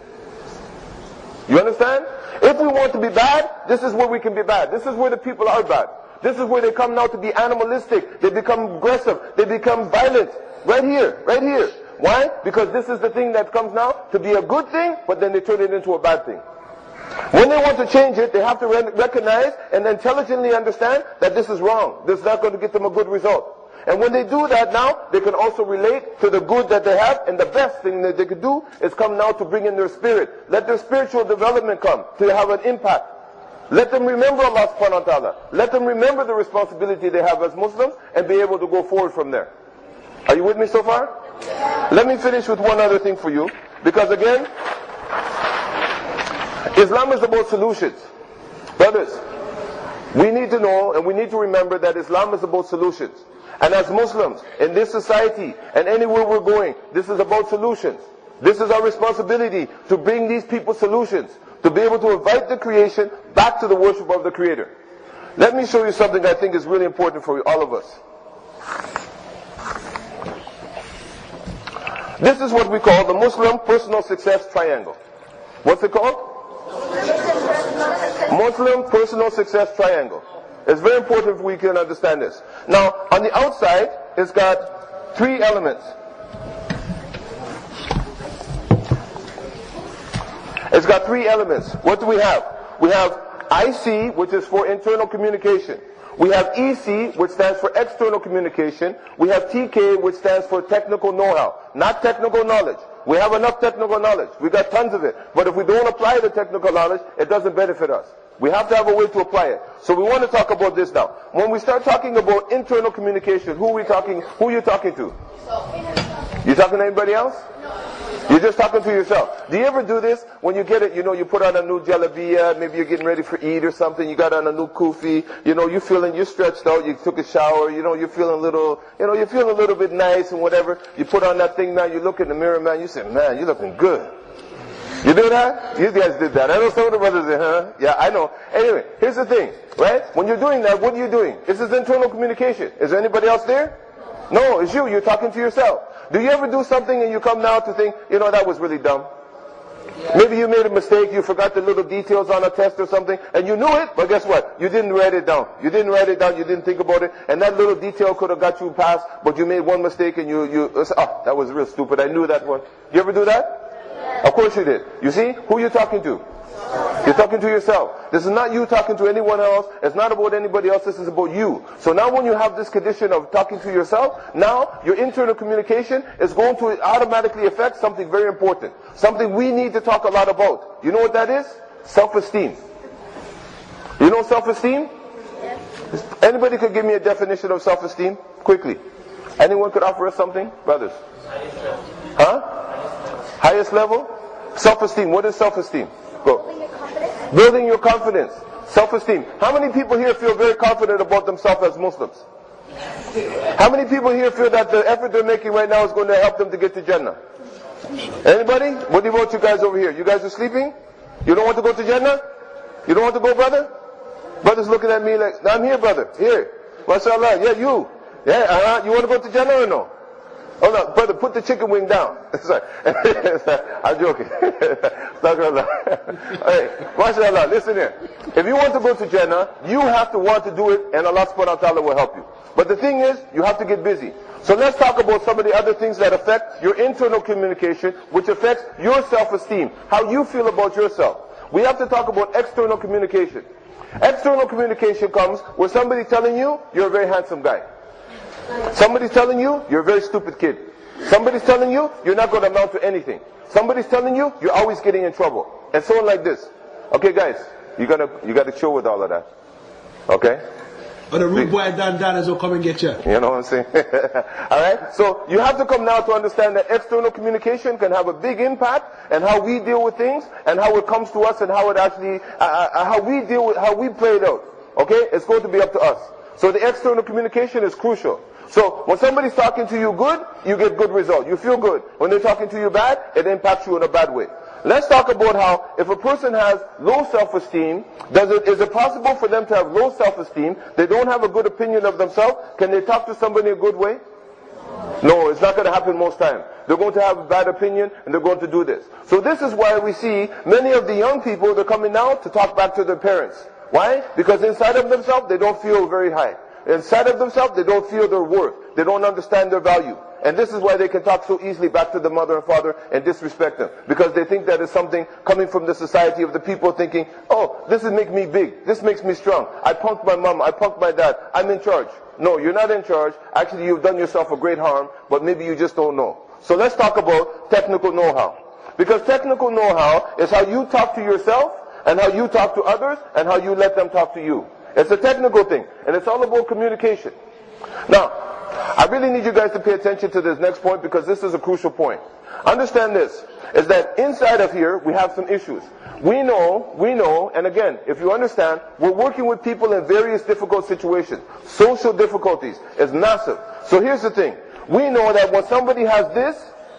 You understand? If we want to be bad, this is where we can be bad. This is where the people are bad. This is where they come now to be animalistic. They become aggressive. They become violent. Right here. Right here. Why? Because this is the thing that comes now to be a good thing, but then they turn it into a bad thing. When they want to change it, they have to recognize and intelligently understand that this is wrong. This is not going to get them a good result. And when they do that now, they can also relate to the good that they have, and the best thing that they could do is come now to bring in their spirit. Let their spiritual development come to have an impact. Let them remember Allah subhanahu wa ta'ala. Let them remember the responsibility they have as Muslims and be able to go forward from there. Are you with me so far? Let me finish with one other thing for you, because again, Islam is about solutions. Brothers, we need to know and we need to remember that Islam is about solutions. And as Muslims, in this society and anywhere we're going, this is about solutions. This is our responsibility to bring these people solutions, to be able to invite the creation back to the worship of the Creator. Let me show you something I think is really important for all of us. This is what we call the Muslim Personal Success Triangle. What's it called? Muslim Personal Success Triangle. It's very important if we can understand this. Now, on the outside, it's got three elements. It's got three elements. What do we have? We have IC, which is for internal communication. We have EC, which stands for external communication. We have TK, which stands for technical know-how, not technical knowledge. We have enough technical knowledge. We got tons of it. But if we don't apply the technical knowledge, it doesn't benefit us. We have to have a way to apply it. So we want to talk about this now. When we start talking about internal communication, who are you talking to? You talking to anybody else? You're just talking to yourself. Do you ever do this? When you get it, you put on a new jalabiya, maybe you're getting ready for Eid or something, you got on a new kufi, you're stretched out, you took a shower, you're feeling a little bit nice and whatever. You put on that thing now, you look in the mirror, man, you say, man, you're looking good. You do that? You guys did that. I know some of the brothers say, huh? Yeah, I know. Anyway, here's the thing, right? When you're doing that, what are you doing? This is internal communication. Is there anybody else there? No, it's you. You're talking to yourself. Do you ever do something and you come now to think, that was really dumb? Maybe you made a mistake, you forgot the little details on a test or something, and you knew it, but guess what? You didn't write it down. You didn't think about it, and that little detail could have got you passed, but you made one mistake and that was real stupid, I knew that one. You ever do that? Of course you did. You see? Who are you talking to? You're talking to yourself. This is not you talking to anyone else. It's not about anybody else. This is about you. So now when you have this condition of talking to yourself, now your internal communication is going to automatically affect something very important. Something we need to talk a lot about. You know what that is? Self-esteem. You know self-esteem? Anybody could give me a definition of self-esteem? Quickly. Anyone could offer us something? Brothers. Huh? Highest level? Self-esteem. What is self-esteem? Go. Building your confidence. Self-esteem. How many people here feel very confident about themselves as Muslims? How many people here feel that the effort they're making right now is going to help them to get to Jannah? Anybody? What about you guys over here? You guys are sleeping? You don't want to go to Jannah? You don't want to go, brother? Brother's looking at me like, I'm here, brother. Here. MashaAllah. Yeah, you. Yeah, you want to go to Jannah or no? Oh no, brother, put the chicken wing down. Sorry. I'm joking. Hey, mashallah, listen here. If you want to go to Jannah, you have to want to do it, and Allah subhanahu wa ta'ala will help you. But the thing is, you have to get busy. So let's talk about some of the other things that affect your internal communication, which affects your self-esteem, how you feel about yourself. We have to talk about external communication. External communication comes with somebody telling you, you're a very handsome guy. Somebody's telling you, you're a very stupid kid. Somebody's telling you, you're not going to amount to anything. Somebody's telling you, you're always getting in trouble. And so on like this. Okay guys, you got to chill with all of that. Okay? But the rude boy Dan will come and get you. You know what I'm saying? Alright? So you have to come now to understand that external communication can have a big impact and how we deal with things and how it comes to us and how it actually, how we deal with, how we play it out. Okay? It's going to be up to us. So the external communication is crucial. So when somebody's talking to you good, you get good result. You feel good. When they're talking to you bad, it impacts you in a bad way. Let's talk about how if a person has low self-esteem, is it possible for them to have low self-esteem? They don't have a good opinion of themselves. Can they talk to somebody in a good way? No, it's not going to happen most times. They're going to have a bad opinion and they're going to do this. So this is why we see many of the young people, they're coming now to talk back to their parents. Why? Because inside of themselves, they don't feel very high. Inside of themselves, they don't feel their worth. They don't understand their value. And this is why they can talk so easily back to the mother and father and disrespect them. Because they think that is something coming from the society of the people thinking, oh, this is make me big. This makes me strong. I punked my mom. I punked my dad. I'm in charge. No, you're not in charge. Actually, you've done yourself a great harm, but maybe you just don't know. So let's talk about technical know-how. Because technical know-how is how you talk to yourself and how you talk to others and how you let them talk to you. It's a technical thing, and it's all about communication. Now, I really need you guys to pay attention to this next point because this is a crucial point. Understand this, is that inside of here, we have some issues. We know, and again, if you understand, we're working with people in various difficult situations. Social difficulties is massive. So here's the thing. We know that when somebody has this,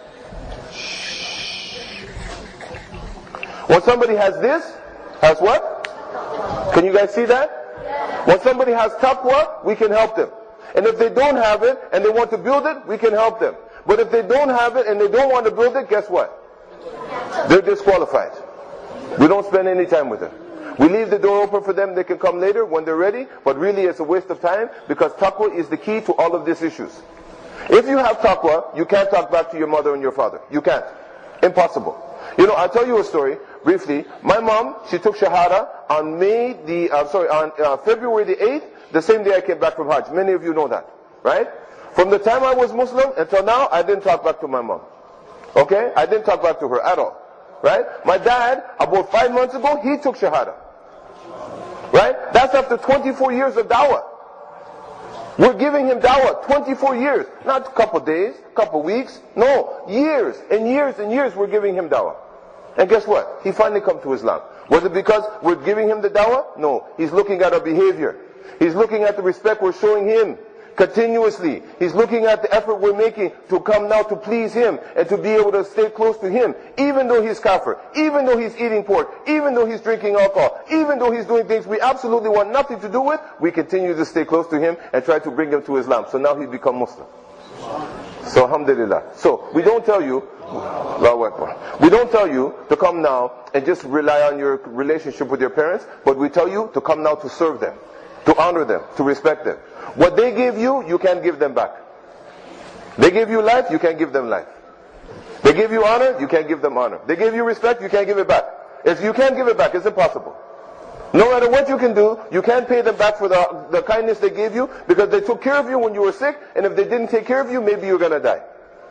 has what? Can you guys see that? When somebody has taqwa, we can help them. And if they don't have it and they want to build it, we can help them. But if they don't have it and they don't want to build it, guess what? They're disqualified. We don't spend any time with them. We leave the door open for them. They can come later when they're ready. But really it's a waste of time because taqwa is the key to all of these issues. If you have taqwa, you can't talk back to your mother and your father. You can't. Impossible. You know, I'll tell you a story briefly. My mom, she took Shahada on February the 8th, the same day I came back from Hajj. Many of you know that, right? From the time I was Muslim until now, I didn't talk back to my mom. Okay? I didn't talk back to her at all. Right? My dad, about 5 months ago, he took Shahada. Right? That's after 24 years of dawah. We're giving him dawah 24 years. Not a couple days, couple weeks. No, years and years and years we're giving him dawah. And guess what? He finally come to Islam. Was it because we're giving him the dawah? No. He's looking at our behavior. He's looking at the respect we're showing him continuously. He's looking at the effort we're making to come now to please him and to be able to stay close to him, even though he's kafir, even though he's eating pork, even though he's drinking alcohol, even though he's doing things we absolutely want nothing to do with, we continue to stay close to him and try to bring him to Islam. So now he's become Muslim. So alhamdulillah. So we don't tell you, Allahu Akbar. We don't tell you to come now and just rely on your relationship with your parents, but we tell you to come now to serve them, to honor them, to respect them. What they give you, you can't give them back. They give you life, you can't give them life. They give you honor, you can't give them honor. They give you respect, you can't give it back. If you can't give it back, it's impossible. No matter what you can do, you can't pay them back for the kindness they gave you because they took care of you when you were sick, and if they didn't take care of you, maybe you're going to die.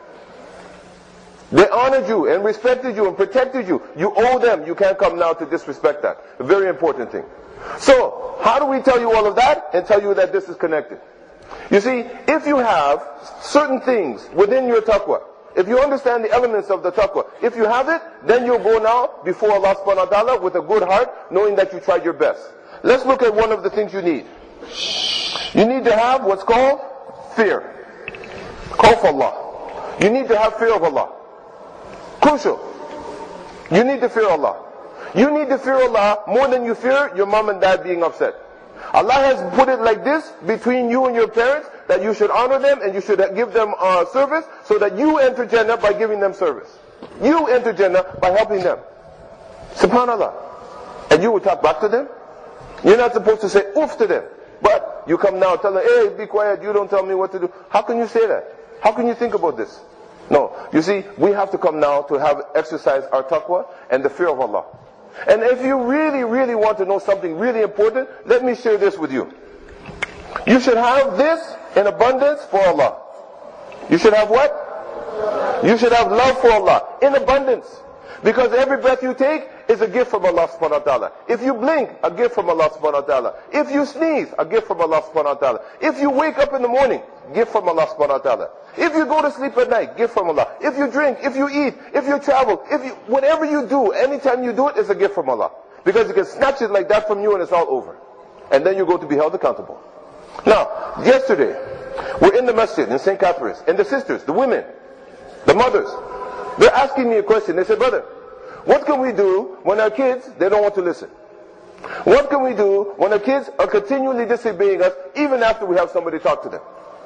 They honored you and respected you and protected you. You owe them. You can't come now to disrespect that. A very important thing. So, how do we tell you all of that and tell you that this is connected? You see, if you have certain things within your taqwa, if you understand the elements of the taqwa, if you have it, then you'll go now before Allah subhanahu wa ta'ala with a good heart, knowing that you tried your best. Let's look at one of the things you need. You need to have what's called fear. Khawf Allah. You need to have fear of Allah. Crucial. You need to fear Allah. You need to fear Allah more than you fear your mom and dad being upset. Allah has put it like this between you and your parents, that you should honor them and you should give them service so that you enter Jannah by giving them service. You enter Jannah by helping them. SubhanAllah. And you will talk back to them? You're not supposed to say oof to them. But you come now tell them, hey, be quiet, you don't tell me what to do. How can you say that? How can you think about this? No. You see, we have to come now to have exercise our taqwa and the fear of Allah. And if you really, really want to know something really important, let me share this with you. You should have this in abundance for Allah. You should have what? You should have love for Allah in abundance. Because every breath you take is a gift from Allah subhanahu wa ta'ala. If you blink, a gift from Allah subhanahu wa ta'ala. If you sneeze, a gift from Allah subhanahu wa ta'ala. If you wake up in the morning, gift from Allah subhanahu wa ta'ala. If you go to sleep at night, gift from Allah. If you drink, if you eat, if you travel, whatever you do, anytime you do it, is a gift from Allah. Because He can snatch it like that from you and it's all over. And then you go to be held accountable. Now, yesterday, we're in the masjid in St. Catherine's, and the sisters, the women, the mothers, they're asking me a question. They said, brother, what can we do when our kids, they don't want to listen? What can we do when our kids are continually disobeying us even after we have somebody talk to them?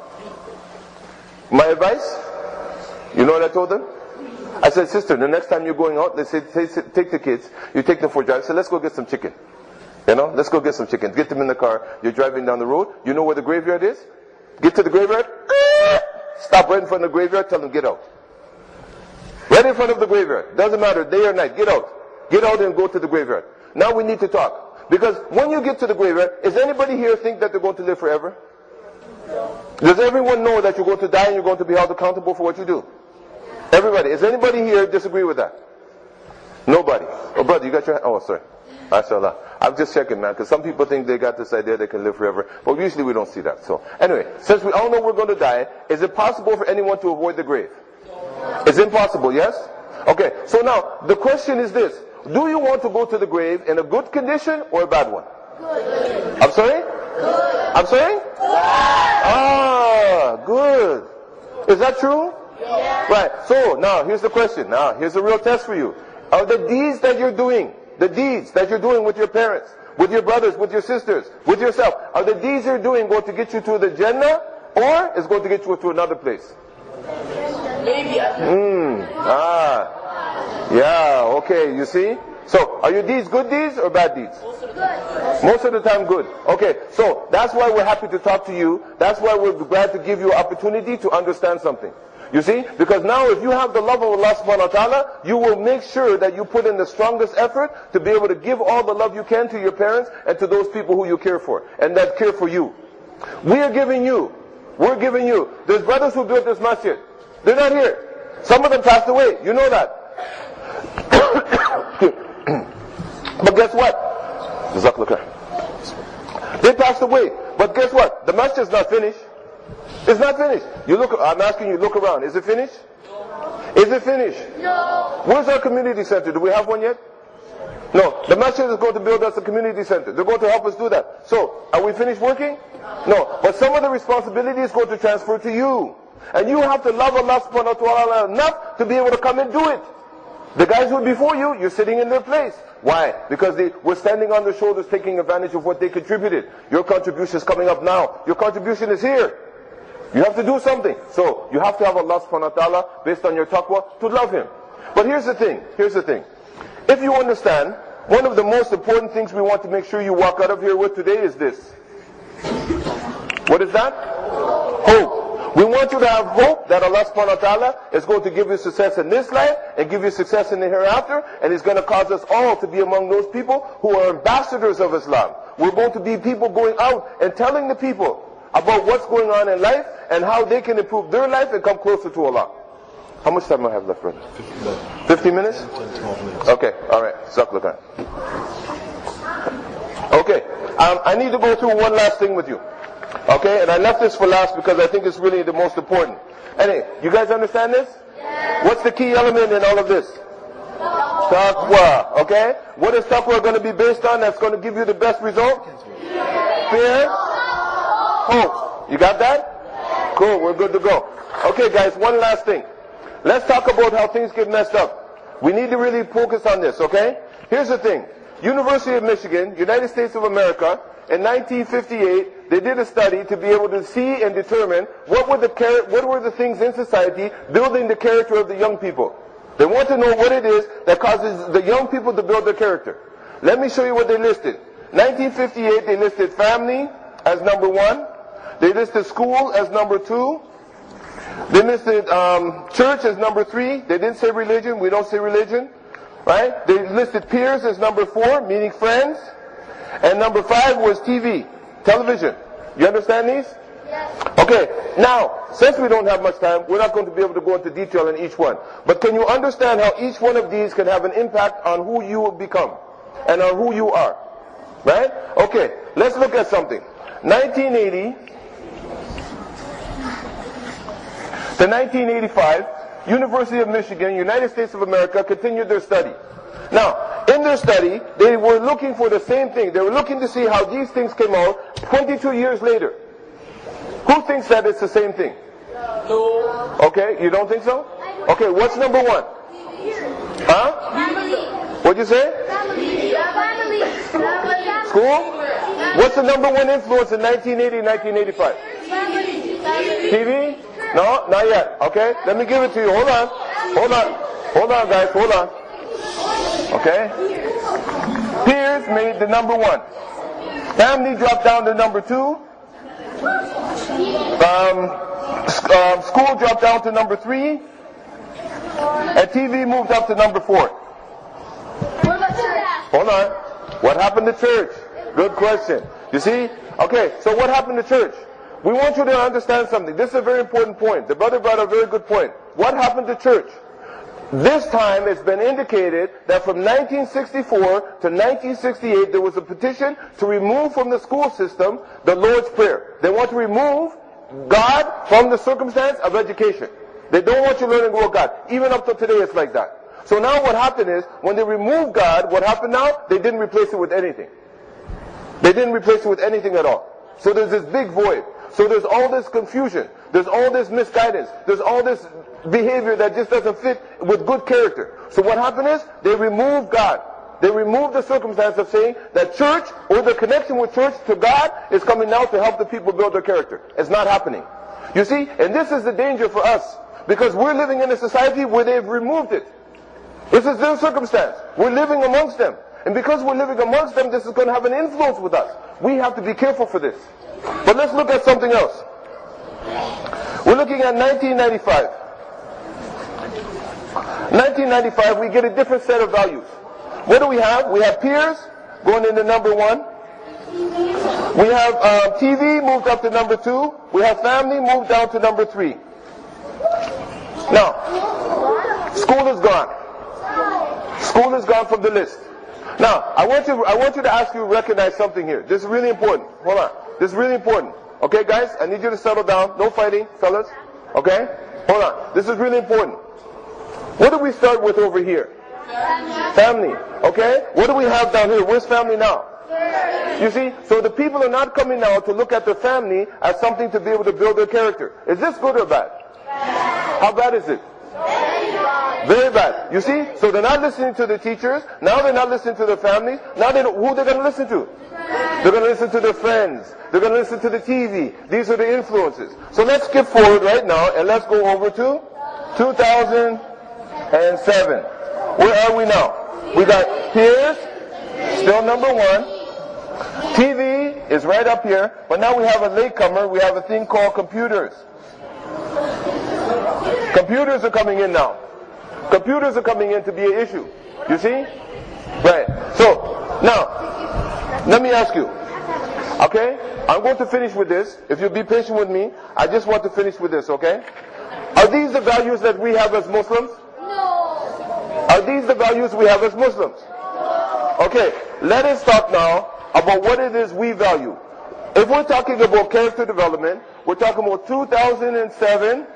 My advice? You know what I told them? I said, sister, the next time you're going out, they say, take the kids, you take them for a drive. I said, let's go get some chicken. You know, let's go get some chicken. Get them in the car. You're driving down the road. You know where the graveyard is? Get to the graveyard. Stop right in front of the graveyard. Tell them, get out. Right in front of the graveyard. Doesn't matter, day or night. Get out. Get out and go to the graveyard. Now we need to talk. Because when you get to the graveyard, is anybody here think that they're going to live forever? Does everyone know that you're going to die and you're going to be held accountable for what you do? Everybody. Is anybody here disagree with that? Nobody. Oh, brother, you got your hand? Oh, sorry. MashaAllah. I'm just checking, man, because some people think they got this idea they can live forever. But usually we don't see that. So, anyway, since we all know we're going to die, is it possible for anyone to avoid the grave? It's impossible, yes? Okay, so now, the question is this. Do you want to go to the grave in a good condition or a bad one? Good. I'm sorry? Good. I'm sorry? Good. Ah, good. Is that true? Yeah. Right, so now, here's the question. Now, here's a real test for you. Are the deeds that you're doing, with your parents, with your brothers, with your sisters, with yourself, are the deeds you're doing going to get you to the Jannah or is going to get you to another place? Yeah, okay, you see? So, are your deeds good deeds or bad deeds? Most of the time good. Okay, so that's why we're happy to talk to you. That's why we're glad to give you an opportunity to understand something. You see? Because now if you have the love of Allah subhanahu wa ta'ala, you will make sure that you put in the strongest effort to be able to give all the love you can to your parents and to those people who you care for and that care for you. We're giving you. There's brothers who built this masjid. They're not here. Some of them passed away. You know that. But guess what? They passed away. But guess what? The masjid is not finished. It's not finished. I'm asking you, look around. Is it finished? No. Is it finished? No. Where's our community center? Do we have one yet? No. The masjid is going to build us a community center. They're going to help us do that. So, are we finished working? No. But some of the responsibility is going to transfer to you. And you have to love Allah subhanahu wa ta'ala enough to be able to come and do it. The guys who are before you, you're sitting in their place. Why? Because they were standing on their shoulders taking advantage of what they contributed. Your contribution is coming up now. Your contribution is here. You have to do something. So, you have to have Allah subhanahu wa ta'ala based on your taqwa to love Him. But here's the thing. If you understand, one of the most important things we want to make sure you walk out of here with today is this. What is that? Hope. We want you to have hope that Allah subhanahu wa ta'ala is going to give you success in this life and give you success in the hereafter, and He's going to cause us all to be among those people who are ambassadors of Islam. We're going to be people going out and telling the people about what's going on in life and how they can improve their life and come closer to Allah. How much time do I have left, brother? 50 minutes? 12 minutes. Okay, alright. Okay, I need to go through one last thing with you. Okay, and I left this for last because I think it's really the most important. Anyway, you guys understand this? Yes. What's the key element in all of this? Taqwa. Okay? What is taqwa going to be based on that's going to give you the best result? Fear? Hope. You got that? Cool, we're good to go. Okay guys, one last thing. Let's talk about how things get messed up. We need to really focus on this, okay? Here's the thing. University of Michigan, United States of America, in 1958, they did a study to be able to see and determine what were the things in society building the character of the young people. They want to know what it is that causes the young people to build their character. Let me show you what they listed. 1958, they listed family as number 1. They listed school as number 2. They listed church as number 3. They didn't say religion. We don't say religion. Right? They listed peers as number 4, meaning friends. And number 5 was TV, television. You understand these? Yes. Okay, now, since we don't have much time, we're not going to be able to go into detail on each one. But can you understand how each one of these can have an impact on who you will become and on who you are? Right? Okay, let's look at something. 1980 to 1985, University of Michigan, United States of America, continued their study. Now, in their study, they were looking for the same thing. They were looking to see how these things came out 22 years later. Who thinks that it's the same thing? No. Okay, you don't think so? Okay, what's number 1? Huh? Family. What'd you say? Family. School? What's the number 1 influence in 1980 and 1985? TV? No, not yet. Okay, let me give it to you. Hold on. Hold on, guys. Hold on. Okay? Peers made the number 1. Family dropped down to number 2. School dropped down to number 3. And TV moved up to number 4. What about church? Hold on. What happened to church? Good question. You see? Okay, so what happened to church? We want you to understand something. This is a very important point. The brother brought a very good point. What happened to church? This time it's been indicated that from 1964 to 1968 there was a petition to remove from the school system the Lord's Prayer. They want to remove God from the circumstance of education. They don't want you learning about God. Even up to today it's like that. So now what happened is, when they removed God, what happened now? They didn't replace it with anything. They didn't replace it with anything at all. So there's this big void. So there's all this confusion. There's all this misguidance. There's all this behavior that just doesn't fit with good character. So what happened is, they removed God. They removed the circumstance of saying that church, or the connection with church to God, is coming now to help the people build their character. It's not happening. You see, and this is the danger for us, because we're living in a society where they've removed it. This is their circumstance. We're living amongst them. And because we're living amongst them, this is going to have an influence with us. We have to be careful for this. But let's look at something else. We're looking at 1995. 1995, we get a different set of values. What do we have? We have peers going into number 1. We have TV moved up to number 2. We have family moved down to number 3. Now, school is gone. School is gone from the list. Now, I want you to ask you to recognize something here. This is really important. Hold on. This is really important. Okay, guys? I need you to settle down. No fighting, fellas. Okay? Hold on. This is really important. What do we start with over here? Family. Okay? What do we have down here? Where's family now? You see? So the people are not coming now to look at their family as something to be able to build their character. Is this good or bad? How bad is it? Very bad. You see? So they're not listening to the teachers. Now they're not listening to their families. Now they don't, who they're going to listen to? They're going to listen to their friends. They're going to listen to the TV. These are the influences. So let's skip forward right now and let's go over to 2007. Where are we now? We got peers, still number 1. TV is right up here. But now we have a latecomer. We have a thing called computers. Computers are coming in now. Computers are coming in to be an issue. You see? Right. So, now, let me ask you. Okay? I'm going to finish with this. If you'll be patient with me, I just want to finish with this, okay? Are these the values that we have as Muslims? No. Are these the values we have as Muslims? Okay, let us talk now about what it is we value. If we're talking about character development, we're talking about 2007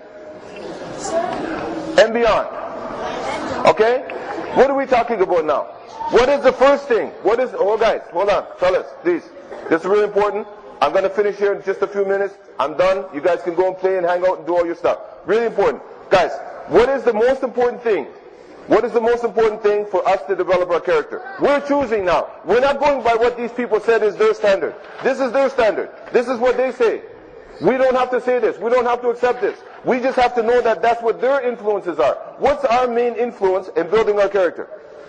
and beyond. Okay? What are we talking about now? What is the first thing? What is, oh guys, hold on, fellas, please. This is really important. I'm going to finish here in just a few minutes. I'm done. You guys can go and play and hang out and do all your stuff. Really important. Guys, what is the most important thing what is the most important thing for us to develop our character? We're choosing now. We're not going by what these people said is their standard. This is their standard. This is what they say. We don't have to say this. We don't have to accept this. We just have to know that that's what their influences are. What's our main influence in building our character?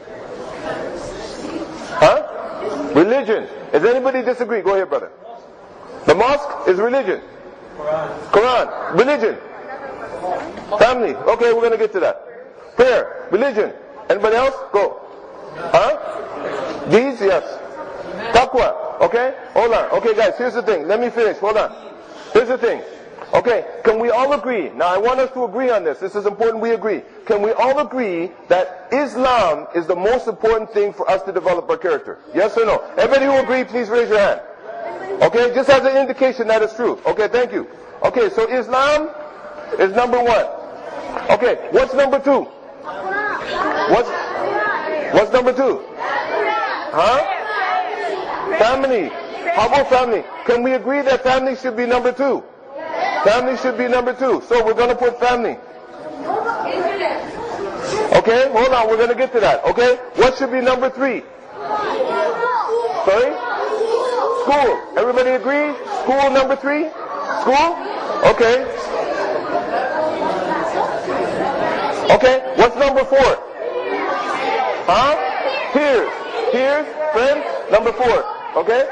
Huh? Religion. Does anybody disagree? Go ahead, brother. The mosque is religion. Quran. Religion. Family. Okay, we're going to get to that. Prayer. Religion. Anybody else? Go. Huh? These? Yes. Taqwa. Okay? Hold on. Okay, guys, here's the thing. Let me finish. Hold on. Here's the thing. Okay, can we all agree? Now I want us to agree on this. This is important we agree. Can we all agree that Islam is the most important thing for us to develop our character? Yes or no? Everybody who agree, please raise your hand. Okay, just as an indication that it's true. Okay, thank you. Okay, so Islam is number one. Okay, what's number two? What's number two? Huh? Family. How about family? Can we agree that family should be number two? Family should be number two. So we're going to put family. Okay, hold on. We're going to get to that. Okay, what should be number three? Sorry? School. Everybody agree? School number three? School? Okay. Okay, what's number four? Huh? Peers. Peers, friends, number four. Okay?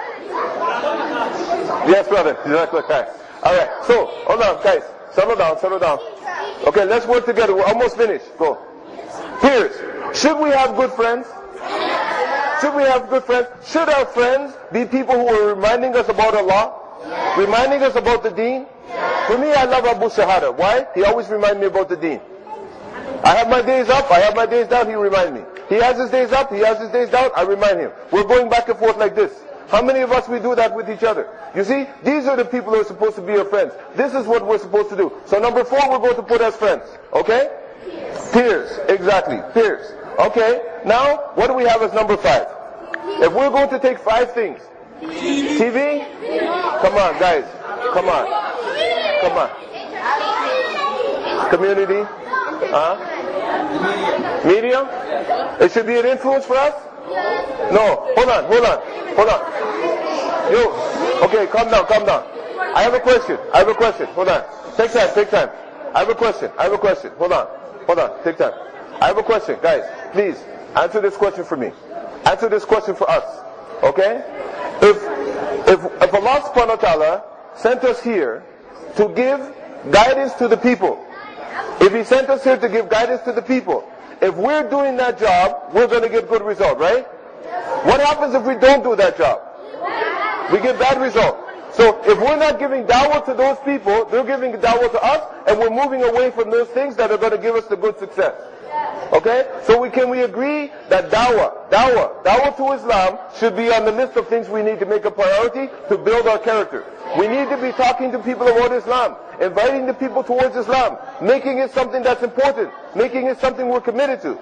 Yes, brother. Exactly. Okay. Alright, so, hold on, guys. Settle down, settle down. Okay, let's work together. We're almost finished. Go. Peers. Should we have good friends? Should we have good friends? Should our friends be people who are reminding us about Allah? Reminding us about the deen? For me, I love Abu Shahada. Why? He always reminds me about the deen. I have my days up, I have my days down, he reminds me. He has his days up, he has his days down, I remind him. We're going back and forth like this. How many of us we do that with each other? You see, these are the people who are supposed to be your friends. This is what we're supposed to do. So number four, we're going to put as friends. Okay? Peers. Exactly. Peers. Okay. Now, what do we have as number five? If we're going to take 5 things. TV? Come on, guys. Come on. Come on. Community? Media? It should be an influence for us? No, hold on. Okay, calm down. I have a question. Hold on. Take time. I have a question. Hold on. Take time. I have a question. Guys, please, answer this question for me. Answer this question for us. Okay? If Allah subhanahu wa ta'ala sent us here to give guidance to the people, if He sent us here to give guidance to the people, if we're doing that job, we're going to get good result, right? What happens if we don't do that job? We get bad result. So if we're not giving dawah to those people, they're giving dawah to us, and we're moving away from those things that are going to give us the good success. Okay? So can we agree that dawah to Islam should be on the list of things we need to make a priority to build our character. We need to be talking to people about Islam, inviting the people towards Islam, making it something that's important, making it something we're committed to.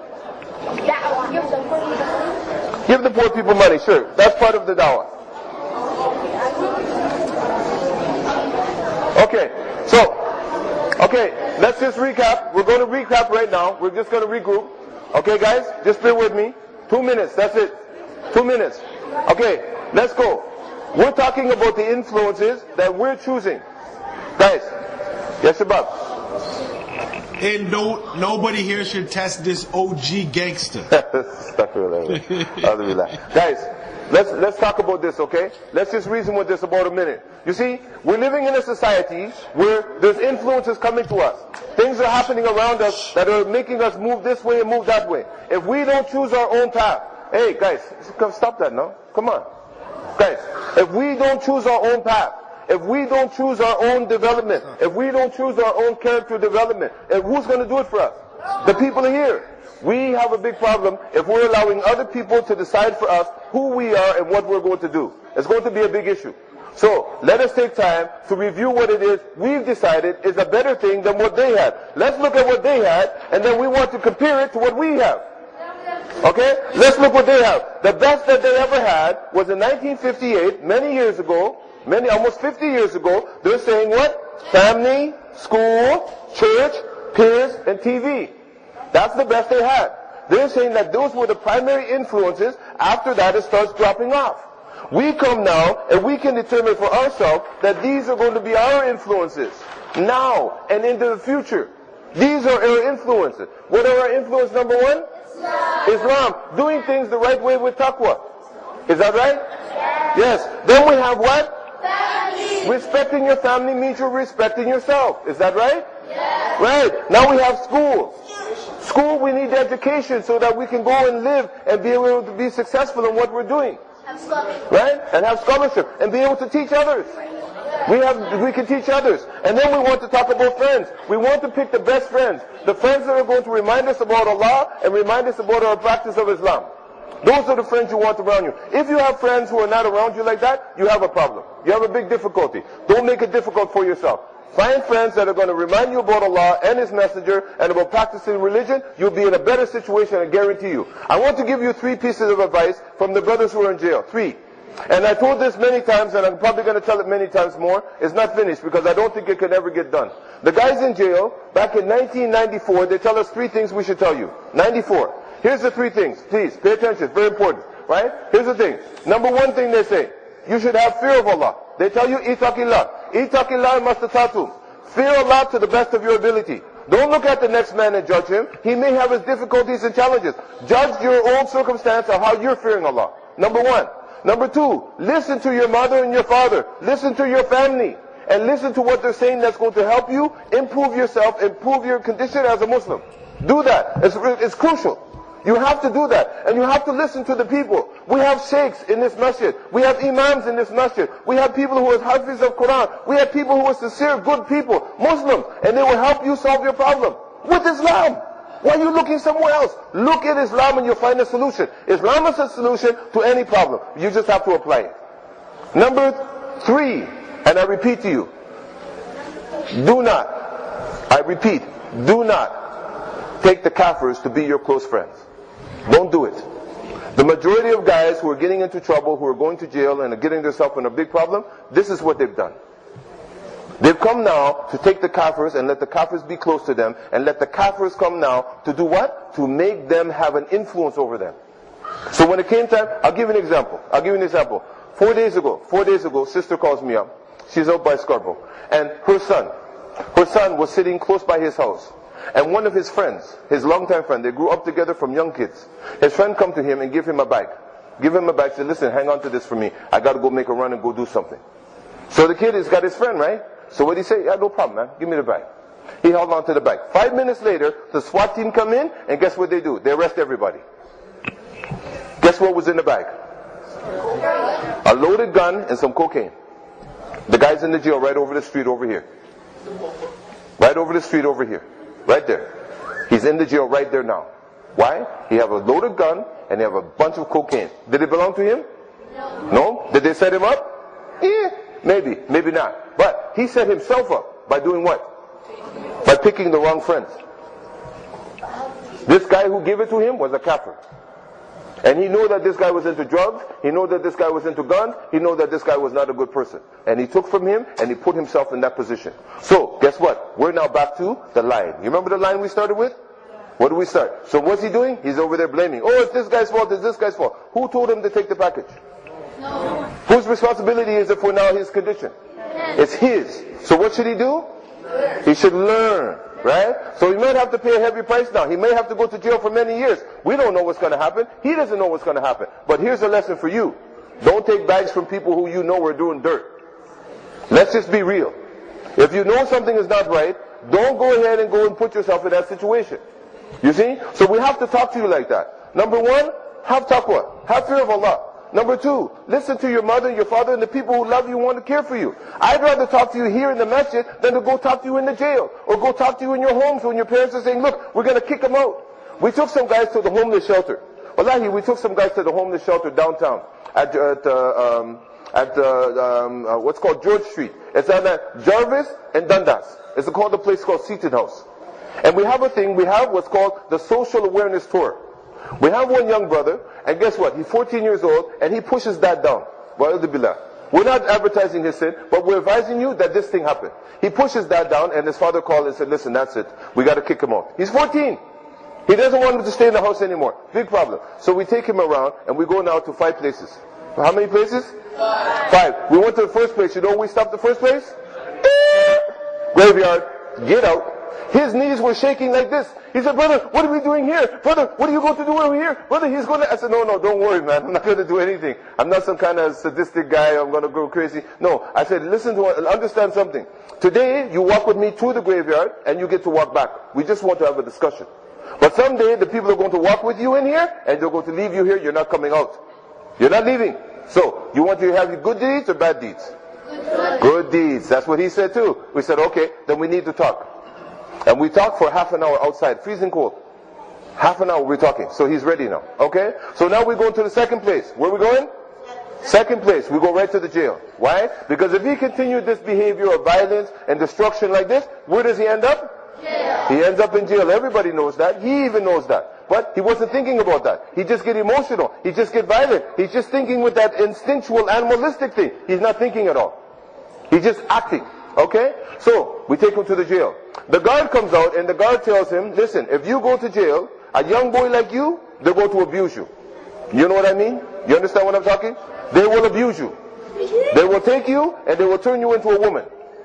Give the poor people money, sure. That's part of the dawah. Okay, let's just recap. We're going to recap right now. We're just going to regroup. Okay, guys, just bear with me. 2 minutes, that's it. 2 minutes. Okay, let's go. We're talking about the influences that we're choosing. Guys, yes, Shabab. And nobody here should test this OG gangster. Guys, let's talk about this, okay? Let's just reason with this about a minute. You see, we're living in a society where there's influences coming to us. Things are happening around us that are making us move this way and move that way. If we don't choose our own path, hey guys, stop that now. Come on. Guys, if we don't choose our own path, if we don't choose our own development, if we don't choose our own character development, and who's going to do it for us? The people are here. We have a big problem if we're allowing other people to decide for us who we are and what we're going to do. It's going to be a big issue. So let us take time to review what it is we've decided is a better thing than what they had. Let's look at what they had, and then we want to compare it to what we have. Okay? Let's look what they have. The best that they ever had was in 1958, many years ago, almost 50 years ago. They're saying what? Family, school, church, peers, and TV. That's the best they had. They're saying that those were the primary influences. After that, it starts dropping off. We come now and we can determine for ourselves that these are going to be our influences now and into the future. These are our influences. What are our influences? Number one? Islam. Doing things the right way with taqwa. Is that right? Yes. Then we have what? Family. Respecting your family means you're respecting yourself. Is that right? Yes. Right. Now we have schools. School, we need education so that we can go and live and be able to be successful in what we're doing. Right? And have scholarship and be able to teach others. We can teach others. And then we want to talk about friends. We want to pick the best friends. The friends that are going to remind us about Allah and remind us about our practice of Islam. Those are the friends you want around you. If you have friends who are not around you like that, you have a problem. You have a big difficulty. Don't make it difficult for yourself. Find friends that are going to remind you about Allah and His Messenger and about practicing religion. You'll be in a better situation, I guarantee you. I want to give you 3 pieces of advice from the brothers who are in jail. 3. And I told this many times, and I'm probably going to tell it many times more. It's not finished because I don't think it could ever get done. The guys in jail, back in 1994, they tell us 3 things we should tell you. 94. Here's the 3 things. Please, pay attention. It's very important. Right? Here's the thing. Number 1 thing they say, you should have fear of Allah. They tell you, Itaqillah. Itaqillah mastata'tum. Fear Allah to the best of your ability. Don't look at the next man and judge him. He may have his difficulties and challenges. Judge your own circumstance of how you're fearing Allah. Number 1. Number 2, listen to your mother and your father. Listen to your family. And listen to what they're saying that's going to help you improve yourself, improve your condition as a Muslim. Do that. It's crucial. You have to do that. And you have to listen to the people. We have sheikhs in this masjid. We have imams in this masjid. We have people who are hafiz of Quran. We have people who are sincere, good people, Muslims. And they will help you solve your problem with Islam. Why are you looking somewhere else? Look at Islam and you'll find a solution. Islam is a solution to any problem. You just have to apply it. Number 3, and I repeat to you, do not, I repeat, do not take the kafirs to be your close friends. Don't do it. The majority of guys who are getting into trouble, who are going to jail and are getting themselves in a big problem, this is what they've done. They've come now to take the kafirs and let the kafirs be close to them and let the kafirs come now to do what? To make them have an influence over them. So when it came time, I'll give you an example. 4 days ago, sister calls me up. She's out by Scarborough. And her son was sitting close by his house. And one of his friends, his longtime friend, they grew up together from young kids. His friend come to him and give him a bag. Said, listen, hang on to this for me. I got to go make a run and go do something. So the kid has got his friend, right? So what did he say? Yeah, no problem, man. Give me the bag. He held on to the bag. 5 minutes later, the SWAT team come in, and guess what they do? They arrest everybody. Guess what was in the bag? A loaded gun and some cocaine. The guy's in the jail right over the street over here. Right over the street over here. Right there. He's in the jail right there now. Why? He have a loaded gun and he have a bunch of cocaine. Did it belong to him? No? Did they set him up? Yeah. Maybe, maybe not. But he set himself up by doing what? By picking the wrong friends. This guy who gave it to him was a kafir. And he knew that this guy was into drugs. He knew that this guy was into guns. He knew that this guy was not a good person. And he took from him and he put himself in that position. So, guess what? We're now back to the line. You remember the line we started with? What did we start? So what's he doing? He's over there blaming. Oh, it's this guy's fault, it's this guy's fault. Who told him to take the package? No. Whose responsibility is it for now his condition? It's his. So what should he do? He should learn. Right? So he might have to pay a heavy price now. He may have to go to jail for many years. We don't know what's going to happen. He doesn't know what's going to happen. But here's a lesson for you. Don't take bags from people who you know are doing dirt. Let's just be real. If you know something is not right, don't go ahead and go and put yourself in that situation. You see? So we have to talk to you like that. Number 1, have taqwa. Have fear of Allah. Number 2, listen to your mother and your father and the people who love you and want to care for you. I'd rather talk to you here in the masjid than to go talk to you in the jail. Or go talk to you in your homes when your parents are saying, look, we're going to kick them out. We took some guys to the homeless shelter. Wallahi, we took some guys to the homeless shelter downtown at what's called George Street. It's on Jarvis and Dundas. It's called a place called Seaton House. And we have what's called the Social Awareness Tour. We have one young brother, and guess what? He's 14 years old, and he pushes that down. We're not advertising his sin, but we're advising you that this thing happened. He pushes that down, and his father called and said, listen, that's it. We got to kick him out. He's 14. He doesn't want him to stay in the house anymore. Big problem. So we take him around and we go now to 5 places. How many places? 5. We went to the first place. You know where we stopped the first place? Graveyard. Get out. His knees were shaking like this. He said, brother, what are we doing here? Brother, what are you going to do over here? Brother, he's going to... I said, no, don't worry, man. I'm not going to do anything. I'm not some kind of sadistic guy. I'm going to go crazy. No, I said, listen to what, understand something. Today, you walk with me to the graveyard and you get to walk back. We just want to have a discussion. But someday, the people are going to walk with you in here and they're going to leave you here. You're not coming out. You're not leaving. So, you want to have good deeds or bad deeds? Good deeds. That's what he said too. We said, okay, then we need to talk. And we talked for half an hour outside, freezing cold. Half an hour we're talking. So he's ready now. Okay? So now we're going to the second place. Where are we going? Second place. We go right to the jail. Why? Because if he continued this behavior of violence and destruction like this, where does he end up? Jail. He ends up in jail. Everybody knows that. He even knows that. But he wasn't thinking about that. He just get emotional. He just get violent. He's just thinking with that instinctual, animalistic thing. He's not thinking at all. He's just acting. Okay? So, we take him to the jail. The guard comes out and the guard tells him, listen, if you go to jail, a young boy like you, they're going to abuse you. You know what I mean? You understand what I'm talking? They will abuse you. They will take you and they will turn you into a woman.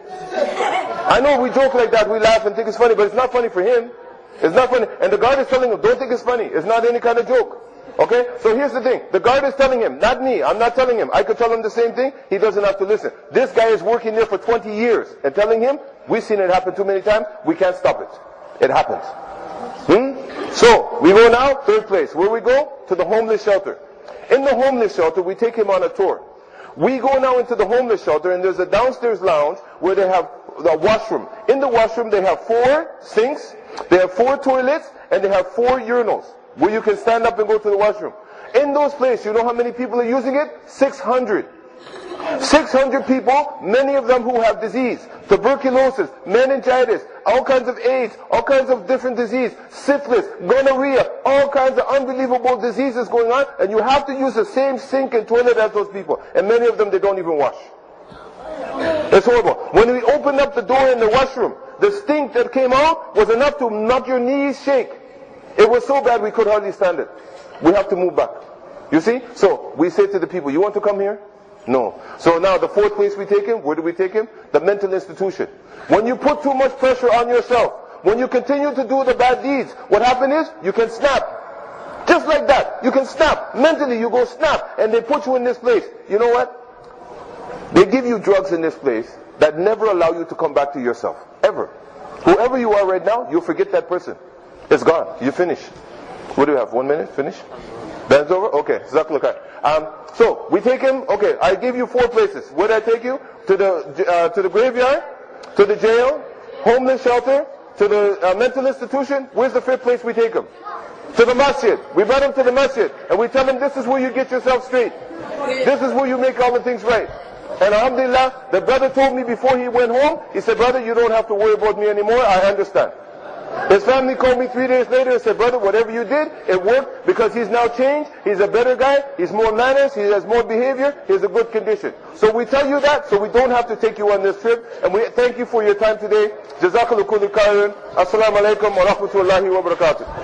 I know we joke like that, we laugh and think it's funny, but it's not funny for him. It's not funny. And the guard is telling him, don't think it's funny. It's not any kind of joke. Okay? So here's the thing. The guard is telling him, not me. I'm not telling him. I could tell him the same thing. He doesn't have to listen. This guy is working there for 20 years and telling him, we've seen it happen too many times. We can't stop it. It happens. So, we go now, third place. Where we go? To the homeless shelter. In the homeless shelter, we take him on a tour. We go now into the homeless shelter and there's a downstairs lounge where they have the washroom. In the washroom, they have 4 sinks, they have 4 toilets, and they have 4 urinals, where you can stand up and go to the washroom. In those places, you know how many people are using it? 600. 600 people, many of them who have disease, tuberculosis, meningitis, all kinds of AIDS, all kinds of different disease, syphilis, gonorrhea, all kinds of unbelievable diseases going on, and you have to use the same sink and toilet as those people. And many of them, they don't even wash. It's horrible. When we opened up the door in the washroom, the stink that came out was enough to make your knees shake. It was so bad we could hardly stand it. We have to move back. You see? So, we say to the people, you want to come here? No. So now the fourth place we take him, where do we take him? The mental institution. When you put too much pressure on yourself, when you continue to do the bad deeds, what happens is, you can snap. Just like that. You can snap. Mentally, you go snap. And they put you in this place. You know what? They give you drugs in this place that never allow you to come back to yourself. Ever. Whoever you are right now, you'll forget that person. It's gone. You finish. What do you have? 1 minute? Finish? That's over? Okay. So, we take him, okay, I gave you 4 places. Where did I take you? To the graveyard, to the jail, homeless shelter, to the mental institution. Where's the 5th place we take him? To the masjid. We brought him to the masjid. And we tell him this is where you get yourself straight. This is where you make all the things right. And alhamdulillah, the brother told me before he went home, he said, brother, you don't have to worry about me anymore, I understand. His family called me 3 days later and said, brother, whatever you did, it worked because he's now changed, he's a better guy, he's more manners, he has more behavior, he's a good condition. So we tell you that so we don't have to take you on this trip. And we thank you for your time today. Jazakallahu khairan. Assalamu alaikum wa rahmatullahi wa barakatuh.